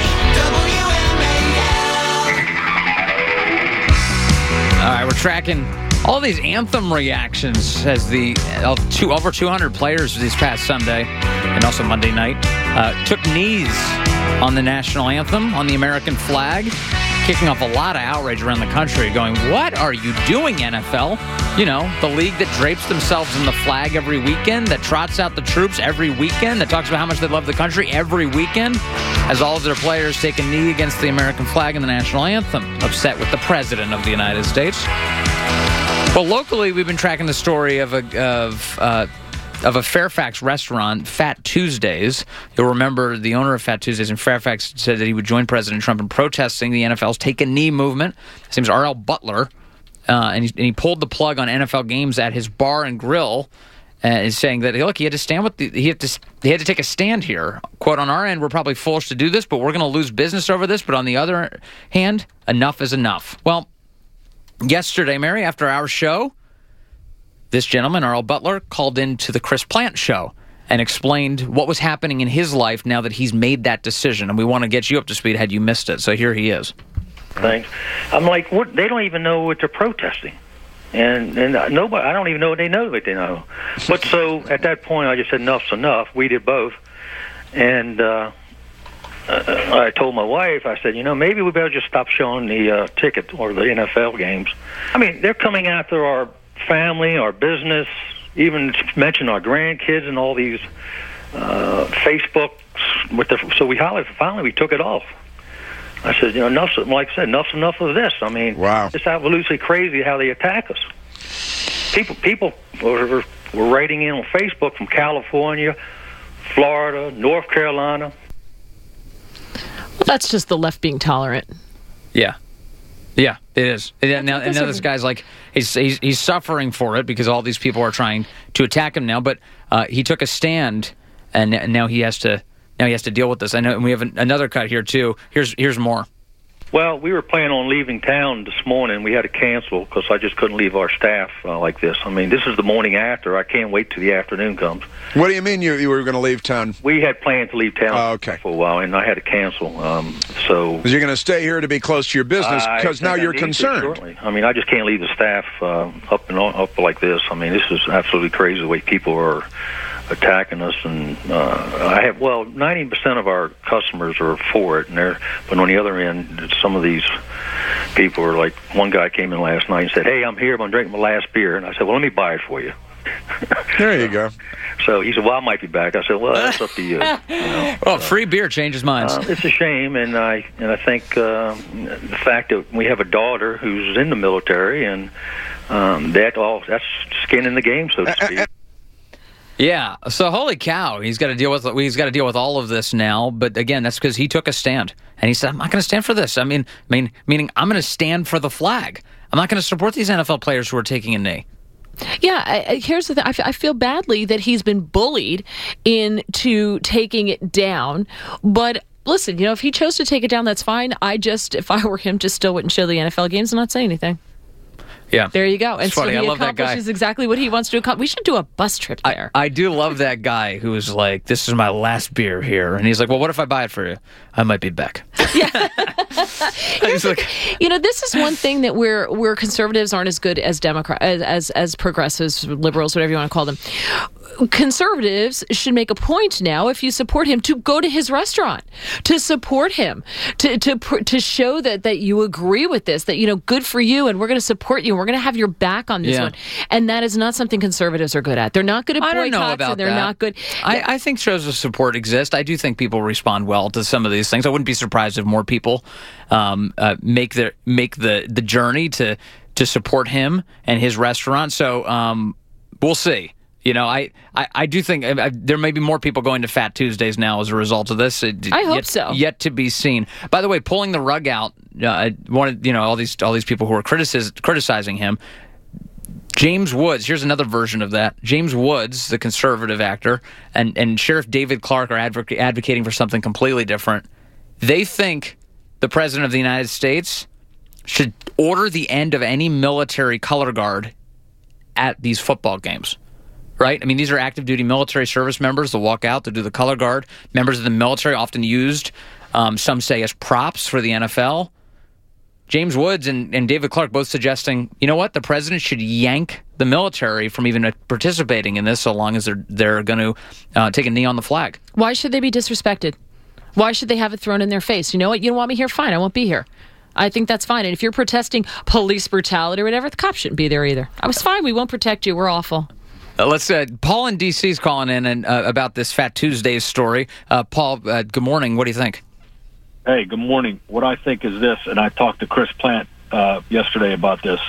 All right, we're tracking all these anthem reactions as the over 200 players this past Sunday and also Monday night took knees on the national anthem, on the American flag, kicking off a lot of outrage around the country, going, what are you doing, NFL? You know, the league that drapes themselves in the flag every weekend, that trots out the troops every weekend, that talks about how much they love the country every weekend, has all of their players take a knee against the American flag and the national anthem, upset with the President of the United States. Well, locally, we've been tracking the story of a Fairfax restaurant, Fat Tuesdays. You'll remember the owner of Fat Tuesdays in Fairfax said that he would join President Trump in protesting the NFL's Take a Knee movement. His name's R.L. Butler, and he pulled the plug on NFL games at his bar and grill, is saying that, look, he had to stand with he had to take a stand here. Quote, on our end, we're probably foolish to do this, but we're going to lose business over this. But on the other hand, enough is enough. Well, yesterday, Mary, after our show, this gentleman, R.L. Butler, called into the Chris Plant show and explained what was happening in his life now that he's made that decision. And we want to get you up to speed had you missed it. So here he is. Thanks. I'm like, what? They don't even know what they're protesting. And nobody, I don't even know what they know. But so at that point, I just said, enough's enough. We did both. And I told my wife, I said, maybe we better just stop showing the ticket or the NFL games. I mean, they're coming after our family, our business, even mention our grandkids and all these Facebooks. So we finally we took it off. I said, enough's enough of this. I mean, it's absolutely crazy how they attack us. People were writing in on Facebook from California, Florida, North Carolina. Well, that's just the left being tolerant. Yeah, it is. And now this guy's like, he's suffering for it because all these people are trying to attack him now. But he took a stand, and now he has to deal with this. I know, and we have another cut here too. Here's more. Well, we were planning on leaving town this morning. We had to cancel because I just couldn't leave our staff like this. I mean, this is the morning after. I can't wait till the afternoon comes. What do you mean you were going to leave town? We had planned to leave town for a while, and I had to cancel. So you're going to stay here to be close to your business because now you're concerned. I mean, I just can't leave the staff up like this. I mean, this is absolutely crazy the way people are attacking us, and 90% of our customers are for it, but on the other end, some of these people are like, one guy came in last night and said, "Hey, I'm here, I'm drinking my last beer," and I said, "Well, let me buy it for you." There you go. So he said, "Well, I might be back." I said, "Well, that's up to you." Well, free beer changes minds. It's a shame, and I think the fact that we have a daughter who's in the military, and that's skin in the game, so to speak. Yeah, so holy cow, he's got to deal with all of this now. But again, that's because he took a stand, and he said, "I'm not going to stand for this." Meaning I'm going to stand for the flag. I'm not going to support these NFL players who are taking a knee. Yeah, here's the thing. I feel badly that he's been bullied into taking it down, but listen, if he chose to take it down, that's fine. If I were him, just still wouldn't show the NFL games and not say anything. Yeah. There you go. And it's funny. So he I love that guy. accomplishes exactly what he wants to accomplish. We should do a bus trip there. I do love that guy who is like, "This is my last beer here." And he's like, "Well, what if I buy it for you? I might be back." Yeah. He's like, this is one thing that we're conservatives aren't as good as as progressives, liberals, whatever you want to call them. Conservatives should make a point now, if you support him, to go to his restaurant, to support him, to show that you agree with this, that, good for you, and we're going to support you, and we're going to have your back on this one. And that is not something conservatives are good at. They're not good at boycotts. I don't know about they're that. not good. I think shows of support exist. I do think people respond well to some of these things. I wouldn't be surprised if more people make the journey to support him and his restaurant. So we'll see. I do think there may be more people going to Fat Tuesdays now as a result of this. I hope so. Yet to be seen. By the way, pulling the rug out, all these people who are criticizing him. James Woods, here's another version of that. James Woods, the conservative actor, and Sheriff David Clark are advocating for something completely different. They think the President of the United States should order the end of any military color guard at these football games. Right? I mean, these are active duty military service members that walk out to do the color guard. Members of the military often used, some say, as props for the NFL. James Woods and David Clark both suggesting, the president should yank the military from even participating in this so long as they're going to take a knee on the flag. Why should they be disrespected? Why should they have it thrown in their face? You know what? You don't want me here? Fine, I won't be here. I think that's fine. And if you're protesting police brutality or whatever, the cops shouldn't be there either. I was fine. We won't protect you. We're awful. Paul in D.C. is calling in and about this Fat Tuesdays story. Paul, good morning. What do you think? Hey, good morning. What I think is this, and I talked to Chris Plant yesterday about this.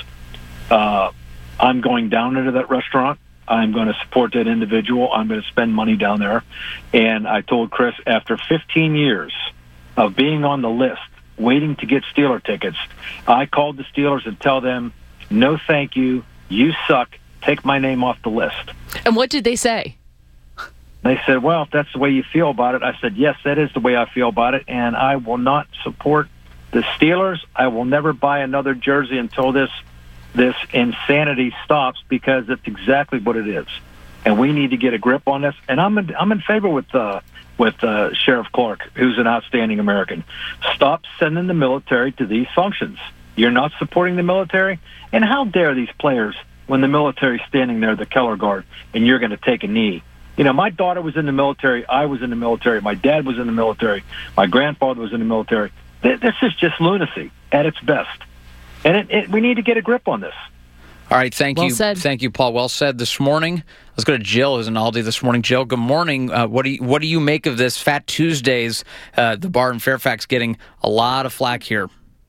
I'm going down into that restaurant. I'm going to support that individual. I'm going to spend money down there. And I told Chris, after 15 years of being on the list, waiting to get Steeler tickets, I called the Steelers and tell them, no thank you, you suck. Take my name off the list. And what did they say? They said, well, if that's the way you feel about it. I said, yes, that is the way I feel about it, and I will not support the Steelers. I will never buy another jersey until this insanity stops, because it's exactly what it is. And we need to get a grip on this. And I'm in favor with Sheriff Clark, who's an outstanding American. Stop sending the military to these functions. You're not supporting the military? And how dare these players, when the military's standing there, the color guard, and you're going to take a knee You know, my daughter was in the military. I was in the military. My dad was in the military. My grandfather was in the military. This is just lunacy at its best. And we need to get a grip on this. All right, thank Well you. said. Thank you, Paul. Well said this morning. Let's go to Jill, who's in Aldi this morning. Jill, good morning. What do you make of this Fat Tuesdays? The bar in Fairfax getting a lot of flack here.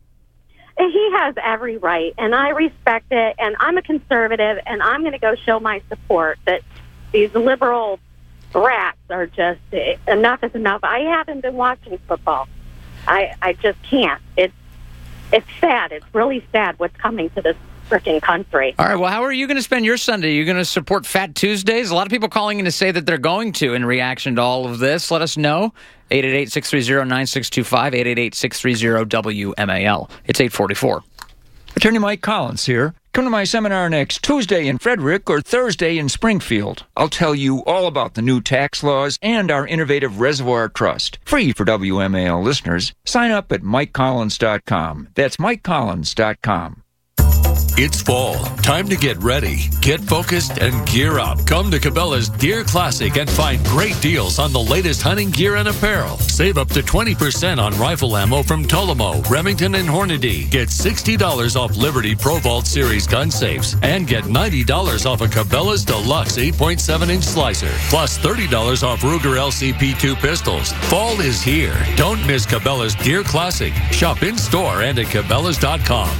He has every right, and I respect it, and I'm a conservative, and I'm going to go show my support that these liberal brats are just, enough is enough. I haven't been watching football. I just can't. It's sad. It's really sad what's coming to this freaking country. All right, well, how are you going to spend your Sunday? Are you going to support Fat Tuesdays? A lot of people calling in to say that they're going to in reaction to all of this. Let us know. 888-630-9625, 888-630-WMAL. It's 8:44. Attorney Mike Collins here. Come to my seminar next Tuesday in Frederick or Thursday in Springfield. I'll tell you all about the new tax laws and our innovative reservoir trust. Free for WMAL listeners. Sign up at MikeCollins.com. That's MikeCollins.com. It's fall. Time to get ready, get focused, and gear up. Come to Cabela's Deer Classic and find great deals on the latest hunting gear and apparel. Save up to 20% on rifle ammo from Tolomo, Remington, and Hornady. Get $60 off Liberty Pro Vault Series gun safes. And get $90 off a Cabela's Deluxe 8.7-inch slicer. Plus $30 off Ruger LCP2 pistols. Fall is here. Don't miss Cabela's Deer Classic. Shop in-store and at Cabela's.com.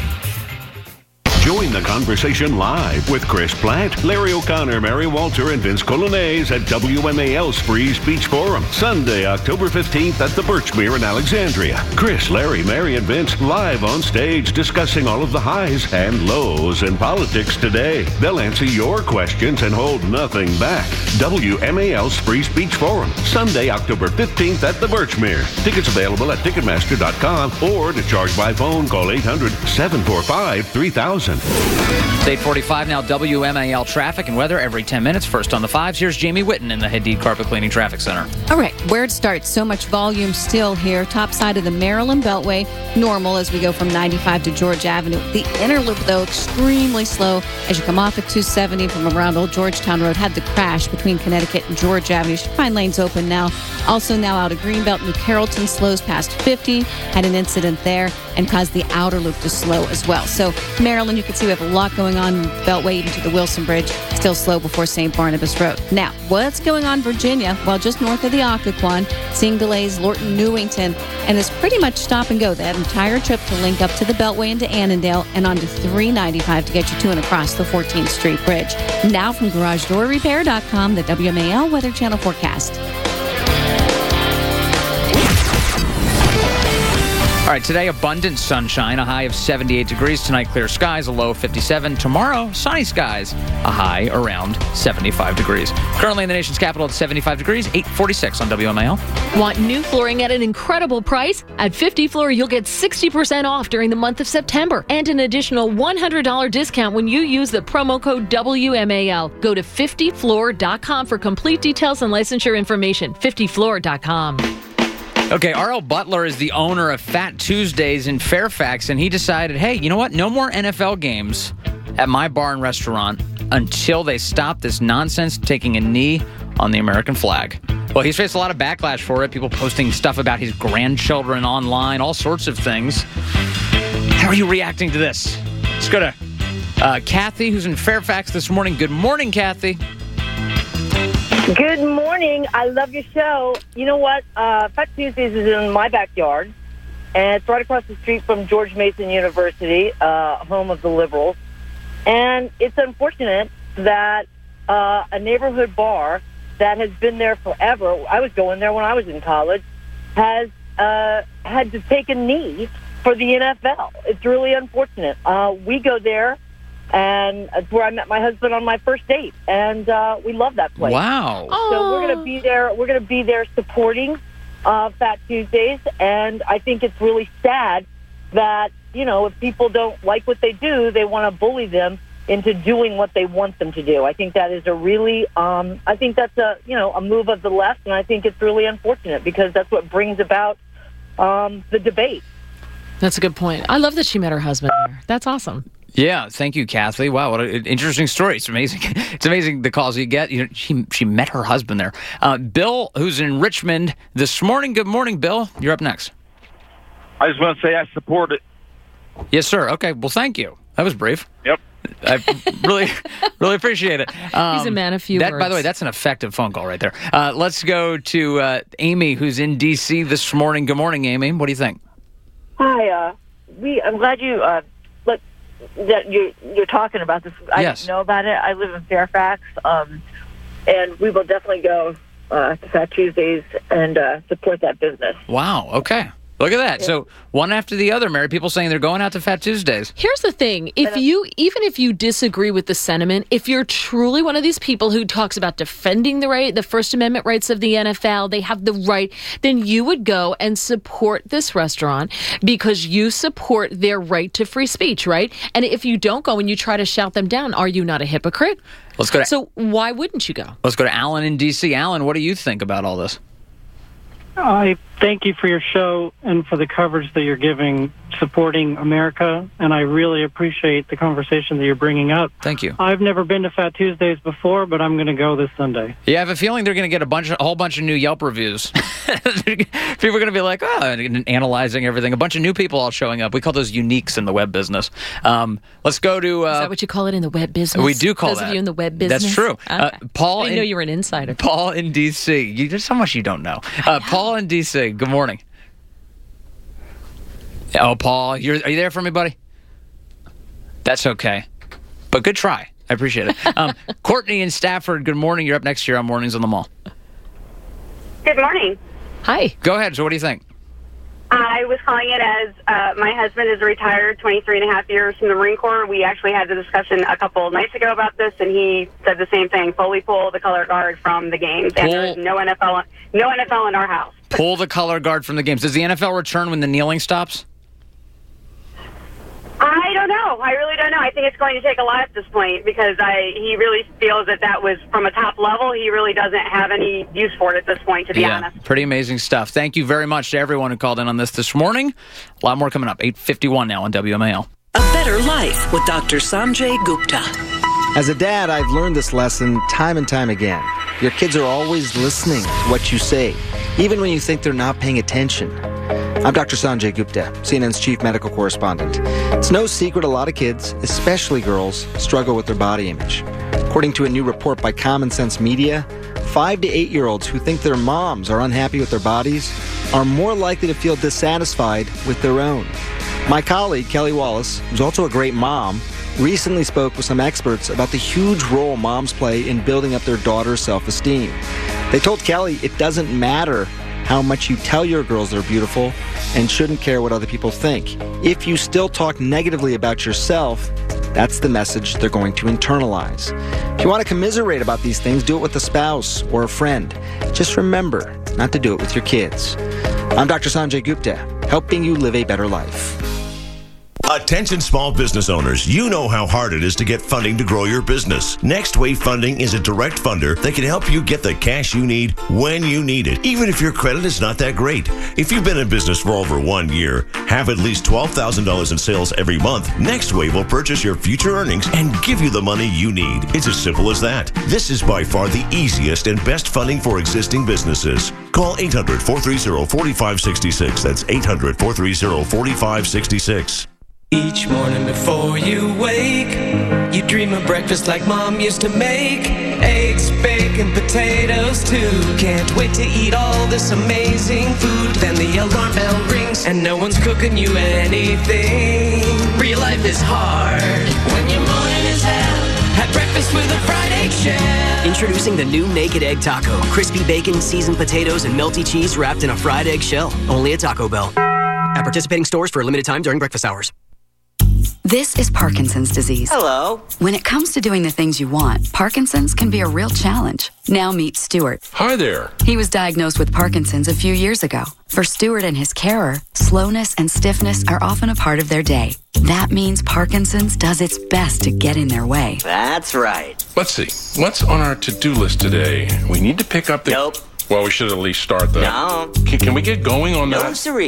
Join the conversation live with Chris Platt, Larry O'Connor, Mary Walter, and Vince Colonnese at WMAL's Free Speech Forum, Sunday, October 15th at the Birchmere in Alexandria. Chris, Larry, Mary, and Vince live on stage discussing all of the highs and lows in politics today. They'll answer your questions and hold nothing back. WMAL's Free Speech Forum, Sunday, October 15th at the Birchmere. Tickets available at Ticketmaster.com or to charge by phone, call 800-745-3000. It's 8:45 now. WMAL traffic and weather every 10 minutes. First on the fives, here's Jamie Whitten in the Hadid Carpet Cleaning Traffic Center. All right, where it starts, so much volume still here. Top side of the Maryland Beltway, normal as we go from 95 to George Avenue. The inner loop, though, extremely slow as you come off at 270 from around Old Georgetown Road. Had the crash between Connecticut and George Avenue. You should find lanes open now. Also now out of Greenbelt, New Carrollton slows past 50. Had an incident there and caused the outer loop to slow as well. So Maryland, you can see we have a lot going on Beltway even to the Wilson Bridge. Still slow before St. Barnabas Road. Now, what's going on Virginia? Well, just north of the Occoquan, seeing delays Lorton, Newington, and it's pretty much stop and go. That entire trip to link up to the Beltway into Annandale and onto 395 to get you to and across the 14th Street Bridge. Now from GarageDoorRepair.com, the WMAL Weather Channel forecast. All right, today, abundant sunshine, a high of 78 degrees. Tonight, clear skies, a low of 57. Tomorrow, sunny skies, a high around 75 degrees. Currently in the nation's capital at 75 degrees, 8:46 on WMAL. Want new flooring at an incredible price? At 50 Floor, you'll get 60% off during the month of September and an additional $100 discount when you use the promo code WMAL. Go to 50floor.com for complete details and licensure information. 50floor.com. Okay, R.L. Butler is the owner of Fat Tuesdays in Fairfax, and he decided, hey, you know what? No more NFL games at my bar and restaurant until they stop this nonsense taking a knee on the American flag. Well, he's faced a lot of backlash for it, people posting stuff about his grandchildren online, all sorts of things. How are you reacting to this? Let's go to Kathy, who's in Fairfax this morning. Good morning, Kathy. Good morning. I love your show. You know what? Fat Tuesdays is in my backyard, and it's right across the street from George Mason University, home of the liberals. And it's unfortunate that a neighborhood bar that has been there forever, I was going there when I was in college, has had to take a knee for the NFL. It's really unfortunate. We go there, and it's where I met my husband on my first date, and we love that place. Wow! So we're going to be there. We're going to be there supporting Fat Tuesdays, and I think it's really sad that if people don't like what they do, they want to bully them into doing what they want them to do. I think that is a really, I think that's a move of the left, and I think it's really unfortunate because that's what brings about the debate. That's a good point. I love that she met her husband there. That's awesome. Yeah, thank you, Kathy. Wow, what an interesting story. It's amazing. It's amazing the calls you get. She met her husband there. Bill, who's in Richmond this morning. Good morning, Bill. You're up next. I just want to say I support it. Yes, sir. Okay, well, thank you. That was brief. Yep. I really appreciate it. He's a man of few words. By the way, that's an effective phone call right there. Let's go to Amy, who's in D.C. this morning. Good morning, Amy. What do you think? Hi. I'm glad you that you're talking about this. I didn't know about it. I live in Fairfax, and we will definitely go to Fat Tuesdays and support that business. Wow. Okay. Look at that. Yeah. So one after the other, Mary. People saying they're going out to Fat Tuesdays. Here's the thing. Even if you disagree with the sentiment, if you're truly one of these people who talks about defending the First Amendment rights of the NFL, they have the right, then you would go and support this restaurant because you support their right to free speech, right? And if you don't go and you try to shout them down, are you not a hypocrite? Let's go. So why wouldn't you go? Let's go to Alan in D.C. Alan, what do you think about all this? I thank you for your show and for the coverage that you're giving, supporting America, and I really appreciate the conversation that you're bringing up. Thank you. I've never been to Fat Tuesdays before, but I'm going to go this Sunday. Yeah, I have a feeling they're going to get a whole bunch of new Yelp reviews. People are going to be like, analyzing everything. A bunch of new people all showing up. We call those uniques in the web business. Let's go to... Is that what you call it in the web business? We do call those that. of you in the web business? That's true. Okay. Paul, I didn't know you were an insider. Paul in D.C. There's so much you don't know. Paul in D.C., good morning. Oh, Paul, are you there for me, buddy? That's okay. But good try. I appreciate it. Courtney in Stafford, good morning. You're up next year on Mornings on the Mall. Good morning. Hi. Go ahead. So what do you think? I was calling it as my husband is retired 23 and a half years from the Marine Corps. We actually had the discussion a couple of nights ago about this, and he said the same thing. Fully pull the color guard from the games. And there's no NFL in our house. Pull the color guard from the games. Does the NFL return when the kneeling stops? I don't know. I really don't know. I think it's going to take a lot at this point because he really feels that was from a top level. He really doesn't have any use for it at this point, to be honest. Pretty amazing stuff. Thank you very much to everyone who called in on this morning. A lot more coming up. 8:51 now on WMAL. A Better Life with Dr. Sanjay Gupta. As a dad, I've learned this lesson time and time again. Your kids are always listening to what you say, even when you think they're not paying attention. I'm Dr. Sanjay Gupta, CNN's chief medical correspondent. It's no secret a lot of kids, especially girls, struggle with their body image. According to a new report by Common Sense Media, 5 to 8-year-olds who think their moms are unhappy with their bodies are more likely to feel dissatisfied with their own. My colleague, Kelly Wallace, who's also a great mom, recently spoke with some experts about the huge role moms play in building up their daughter's self-esteem. They told Kelly it doesn't matter how much you tell your girls they're beautiful and shouldn't care what other people think. If you still talk negatively about yourself, that's the message they're going to internalize. If you want to commiserate about these things, do it with a spouse or a friend. Just remember not to do it with your kids. I'm Dr. Sanjay Gupta, helping you live a better life. Attention small business owners, you know how hard it is to get funding to grow your business. Next Wave Funding is a direct funder that can help you get the cash you need when you need it, even if your credit is not that great. If you've been in business for over 1 year, have at least $12,000 in sales every month, Next Wave will purchase your future earnings and give you the money you need. It's as simple as that. This is by far the easiest and best funding for existing businesses. Call 800-430-4566. That's 800-430-4566. Each morning before you wake, you dream of breakfast like Mom used to make. Eggs, bacon, potatoes too. Can't wait to eat all this amazing food. Then the alarm bell rings and no one's cooking you anything. Real life is hard when your morning is hell. Have breakfast with a fried egg shell. Introducing the new Naked Egg Taco. Crispy bacon, seasoned potatoes, and melty cheese wrapped in a fried egg shell. Only at Taco Bell. At participating stores for a limited time during breakfast hours. This is Parkinson's disease. Hello. When it comes to doing the things you want, Parkinson's can be a real challenge. Now meet Stuart. Hi there. He was diagnosed with Parkinson's a few years ago. For Stuart and his carer, slowness and stiffness are often a part of their day. That means Parkinson's does its best to get in their way. That's right. Let's see. What's on our to-do list today? We need to pick up the... Nope. Well, we should at least start that. No. Can we get going on that? No, siree.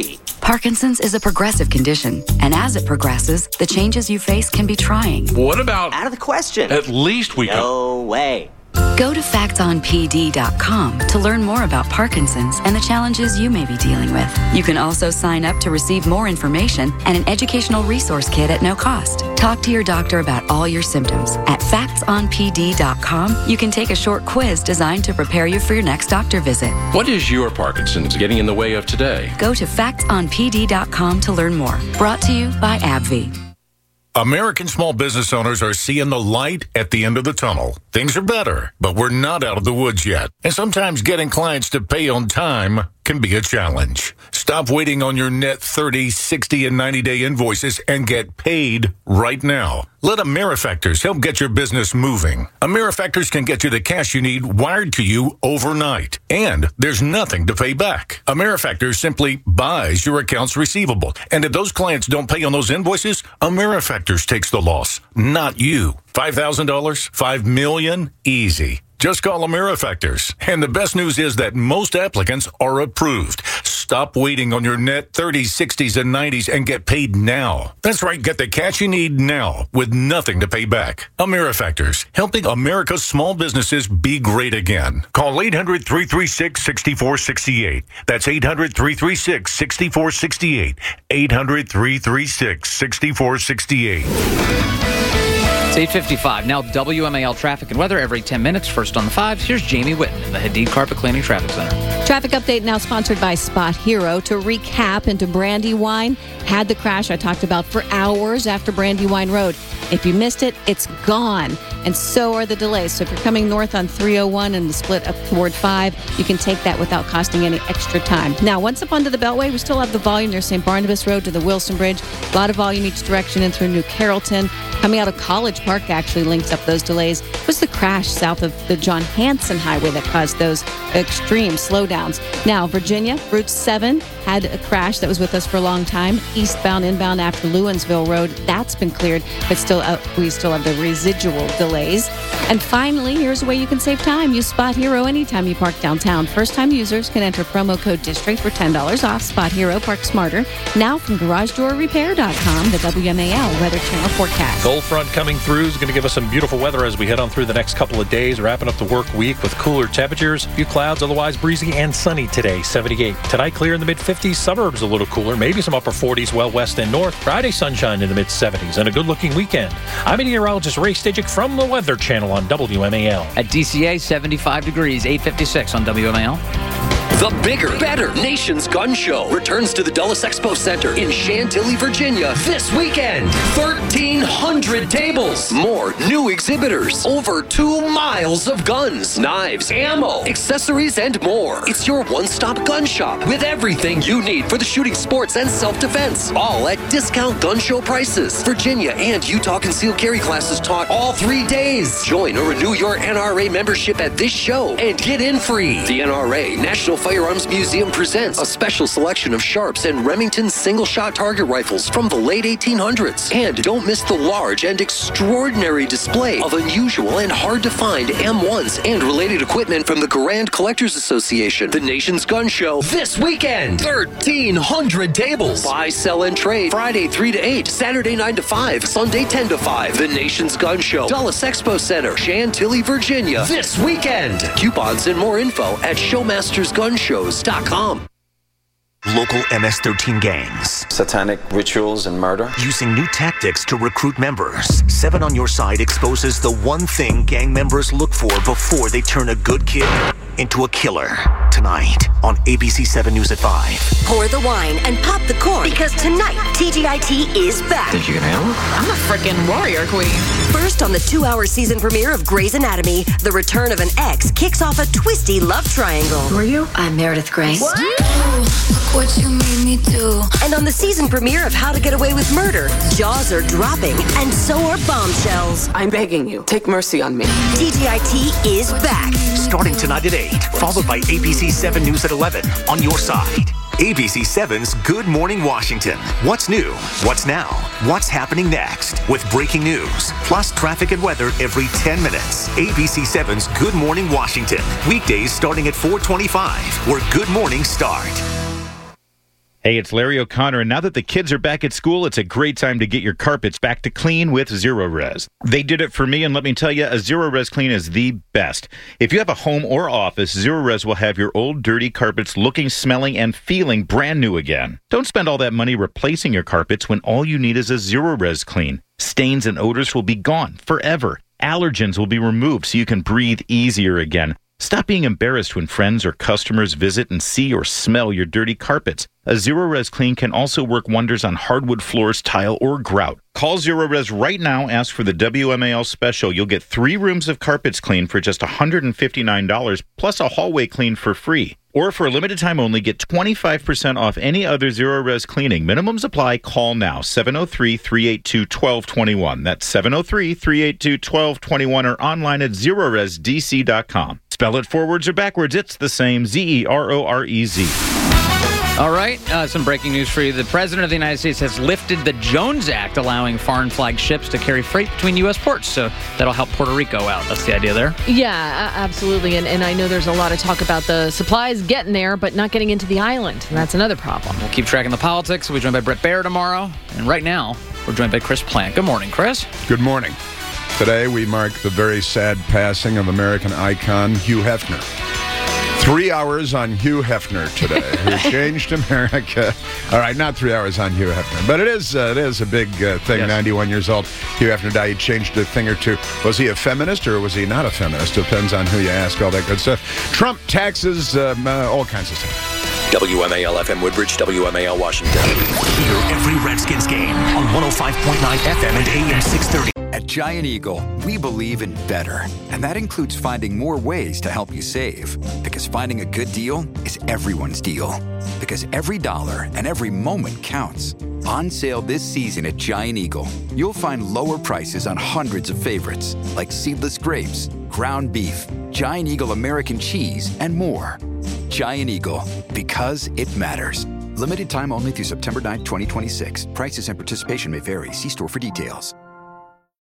Parkinson's is a progressive condition, and as it progresses, the changes you face can be trying. What about... Out of the question. At least we can... No way. Go to factsonpd.com to learn more about Parkinson's and the challenges you may be dealing with. You can also sign up to receive more information and an educational resource kit at no cost. Talk to your doctor about all your symptoms. At factsonpd.com, you can take a short quiz designed to prepare you for your next doctor visit. What is your Parkinson's getting in the way of today? Go to factsonpd.com to learn more. Brought to you by AbbVie. American small business owners are seeing the light at the end of the tunnel. Things are better, but we're not out of the woods yet. And sometimes getting clients to pay on time can be a challenge. Stop waiting on your net 30, 60, and 90-day invoices and get paid right now. Let Amerifactors help get your business moving. Amerifactors can get you the cash you need wired to you overnight. And there's nothing to pay back. Amerifactors simply buys your accounts receivable. And if those clients don't pay on those invoices, Amerifactors takes the loss, not you. $5,000? $5 million? Easy. Just call Amerifactors. And the best news is that most applicants are approved. Stop waiting on your net 30s, 60s, and 90s and get paid now. That's right, get the cash you need now with nothing to pay back. Amerifactors, helping America's small businesses be great again. Call 800-336-6468. That's 800-336-6468. 800-336-6468. It's 8:55. Now WMAL traffic and weather every 10 minutes. First on the 5s, here's Jamie Whitten in the Hadid Carpet Cleaning Traffic Center. Traffic update now sponsored by Spot Hero. To recap, into Brandywine, had the crash I talked about for hours after Brandywine Road. If you missed it, it's gone. And so are the delays. So if you're coming north on 301 and the split up toward 5, you can take that without costing any extra time. Now, once up onto the Beltway, we still have the volume near St. Barnabas Road to the Wilson Bridge. A lot of volume each direction in through New Carrollton. Coming out of College Park actually links up those delays. It was the crash south of the John Hanson Highway that caused those extreme slowdowns. Now, Virginia, Route 7 had a crash that was with us for a long time. Eastbound, inbound after Lewinsville Road. That's been cleared, but still we still have the residual delays. And finally, here's a way you can save time. Use Spot Hero anytime you park downtown. First-time users can enter promo code DISTRICT for $10 off. Spot Hero, park smarter. Now from GarageDoorRepair.com, the WMAL Weather Channel forecast. Cold front coming through is going to give us some beautiful weather as we head on through the next couple of days, wrapping up the work week with cooler temperatures. A few clouds, otherwise breezy and sunny today, 78. Tonight, clear in the mid-50s. Suburbs a little cooler, maybe some upper 40s, well west and north. Friday, sunshine in the mid-70s and a good-looking weekend. I'm meteorologist Ray Stajic from the Weather Channel on WMAL. At DCA, 75 degrees, 8:56 on WMAL. The bigger, better Nation's Gun Show returns to the Dulles Expo Center in Chantilly, Virginia this weekend. 1,300 tables, more new exhibitors, over 2 miles of guns, knives, ammo, accessories, and more. It's your one-stop gun shop with everything you need for the shooting sports and self-defense. All at discount gun show prices. Virginia and Utah concealed carry classes taught all 3 days. Join or renew your NRA membership at this show and get in free. The NRA, National Firearms Museum, presents a special selection of Sharps and Remington single-shot target rifles from the late 1800s. And don't miss the large and extraordinary display of unusual and hard-to-find M1s and related equipment from the Garand Collectors Association. The Nation's Gun Show this weekend. 1,300 tables. Buy, sell, and trade. Friday 3 to 8, Saturday 9 to 5, Sunday 10 to 5. The Nation's Gun Show, Dulles Expo Center, Chantilly, Virginia, this weekend. Coupons and more info at showmastersgunshows.com. Local MS-13 gangs. Satanic rituals and murder. Using new tactics to recruit members. 7 on Your Side exposes the one thing gang members look for before they turn a good kid into a killer. Tonight on ABC 7 News at 5. Pour the wine and pop the corn because tonight TGIT is back. Think you can handle it? I'm a freaking warrior queen. First on the 2-hour season premiere of Grey's Anatomy, the return of an ex kicks off a twisty love triangle. Who are you? I'm Meredith Grey. What? Look what you made me do. And on the season premiere of How to Get Away with Murder, jaws are dropping and so are bombshells. I'm begging you, take mercy on me. TGIT is back. Starting tonight at 8, followed by ABC 7 News at 11 on Your Side. ABC 7's Good Morning Washington. What's new? What's now? What's happening next? With breaking news, plus traffic and weather every 10 minutes. ABC 7's Good Morning Washington. Weekdays starting at 4:25, where Good Mornings start. Hey, it's Larry O'Connor, and now that the kids are back at school, it's a great time to get your carpets back to clean with Zero-Res. They did it for me, and let me tell you, a Zero-Res clean is the best. If you have a home or office, Zero-Res will have your old dirty carpets looking, smelling, and feeling brand new again. Don't spend all that money replacing your carpets when all you need is a Zero-Res clean. Stains and odors will be gone forever. Allergens will be removed so you can breathe easier again. Stop being embarrassed when friends or customers visit and see or smell your dirty carpets. A Zero-Res clean can also work wonders on hardwood floors, tile, or grout. Call Zero-Res right now. Ask for the WMAL special. You'll get 3 rooms of carpets cleaned for just $159, plus a hallway clean for free. Or for a limited time only, get 25% off any other Zero-Res cleaning. Minimums apply. Call now, 703-382-1221. That's 703-382-1221 or online at ZeroResDC.com. Spell it forwards or backwards, it's the same, Zerorez. All right, some breaking news for you. The President of the United States has lifted the Jones Act, allowing foreign flag ships to carry freight between U.S. ports. So that'll help Puerto Rico out. That's the idea there. Yeah, absolutely. And I know there's a lot of talk about the supplies getting there, but not getting into the island. And that's another problem. We'll keep tracking the politics. We'll be joined by Bret Baier tomorrow. And right now, we're joined by Chris Plante. Good morning, Chris. Good morning. Today, we mark the very sad passing of American icon Hugh Hefner. 3 hours on Hugh Hefner today, who changed America. All right, not 3 hours on Hugh Hefner, but it is a big thing. Yes. 91 years old. Hugh Hefner died. He changed a thing or two. Was he a feminist or was he not a feminist? Depends on who you ask, all that good stuff. Trump, taxes, all kinds of stuff. WMAL FM Woodbridge, WMAL Washington. Hear every Redskins game on 105.9 FM and AM 630. At Giant Eagle, we believe in better, and that includes finding more ways to help you save. Because finding a good deal is everyone's deal. Because every dollar and every moment counts. On sale this season at Giant Eagle, you'll find lower prices on hundreds of favorites, like seedless grapes, ground beef, Giant Eagle American cheese, and more. Giant Eagle, because it matters. Limited time only through September 9, 2026. Prices and participation may vary. See store for details.